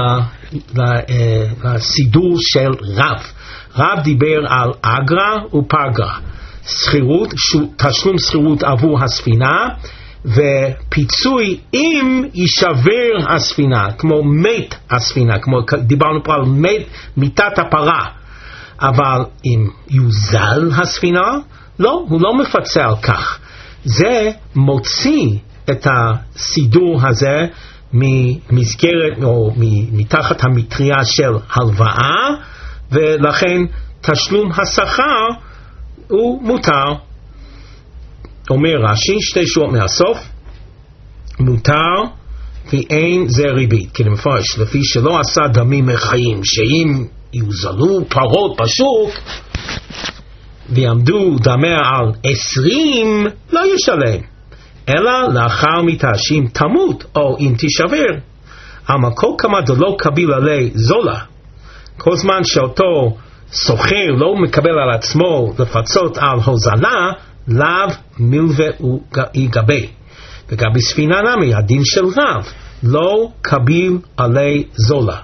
לסידור של רב. רב דיבר על אגרה ופגרה, שכירות, תשלום שכירות עבור הספינה, ופיצוי אם יישבר הספינה, כמו מת הספינה, כמו דיברנו פה על מת, מיתת הפרה. אבל אם יוזל הספינה, לא, הוא לא מפצה על כך. זה מוציא את הסידור הזה ממסגרת או מתחת המטריה של הלוואה, ולכן תשלום השכר הוא מותר. אומר רש"י, שתי שורות מהסוף, מותר ואין זה ריבית, כי למפרש, לפי שלא עשה דמים מחיים, שאם יוזלו פרות בשוק, ויעמדו דמיה על עשרים, לא ישלם, אלא לאחר מיתה, שאם תמות, או אם תישבר, אבל כל כמה דלא קביל עלי זולה, כל זמן שאותו סוחר לא מקבל על עצמו לפצות על הוזלה, לאו מלווה ייגבה. וגם בספינה נמי, הדין של רב, לא קביל עלי זולה.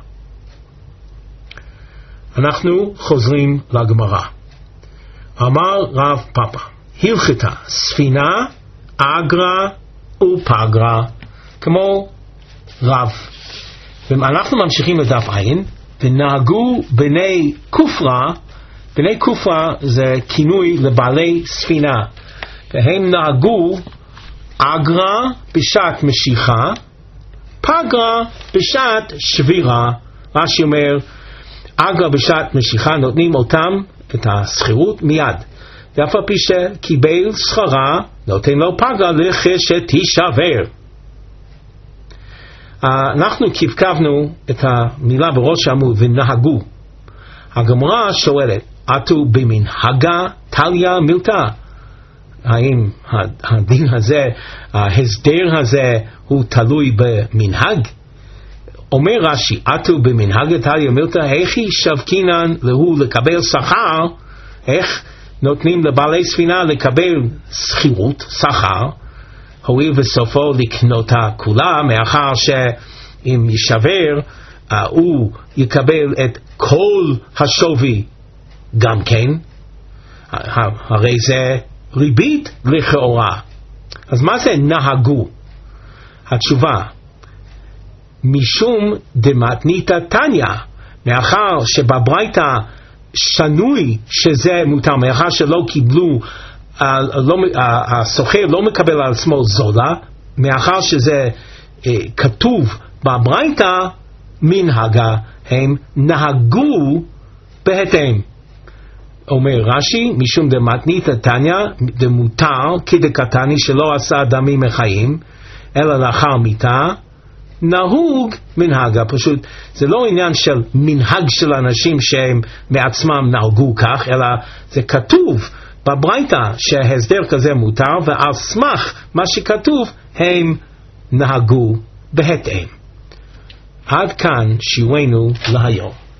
אנחנו חוזרים לגמרא. אמר רב פאפא, הלכתה ספינה, אגרה ופגרה, כמו רב. ואנחנו ממשיכים לדף עין, ונהגו בני כופרה, בני כופרה זה כינוי לבעלי ספינה, והם נהגו אגרה בשעת משיכה, פגרה בשעת שבירה. רש"י אומר, אגרה בשעת משיכה נותנים אותם את הסחירות מיד, ואף על פי שקיבל שכרה נותן לו פגרה לכשתישבר. אנחנו כבקבנו את המילה בראש העמוד ונהגו. הגמרא שואלת, עטו במנהגה תליה מילתא, האם הדין הזה, ההסדר הזה הוא תלוי במנהג? אומר רש"י, עטו במנהגה תליה מילתא, איך שבקינן להו לקבל שכר, איך נותנים לבעלי ספינה לקבל שכירות, שכר, הואיל וסופו לקנותה כולה, מאחר שאם יישבר, uh, הוא יקבל את כל השווי גם כן, הרי זה ריבית לכאורה. אז מה זה נהגו? התשובה, משום דמתניתא תניא, מאחר שבברייתא שנוי שזה מותר, מאחר שלא קיבלו, Uh, לא, uh, הסוחר לא מקבל על עצמו זולה, מאחר שזה uh, כתוב בברייתא, מנהגה, הם נהגו בהתאם. אומר רש"י, משום דמתניתא תניא, דמותר כדקתני שלא עשה דמים מחיים, אלא לאחר מיתה, נהוג מנהגה. פשוט זה לא עניין של מנהג של אנשים שהם מעצמם נהגו כך, אלא זה כתוב בברייתא שהסדר כזה מותר, ועל סמך מה שכתוב הם נהגו בהתאם. עד כאן שיעורנו להיום.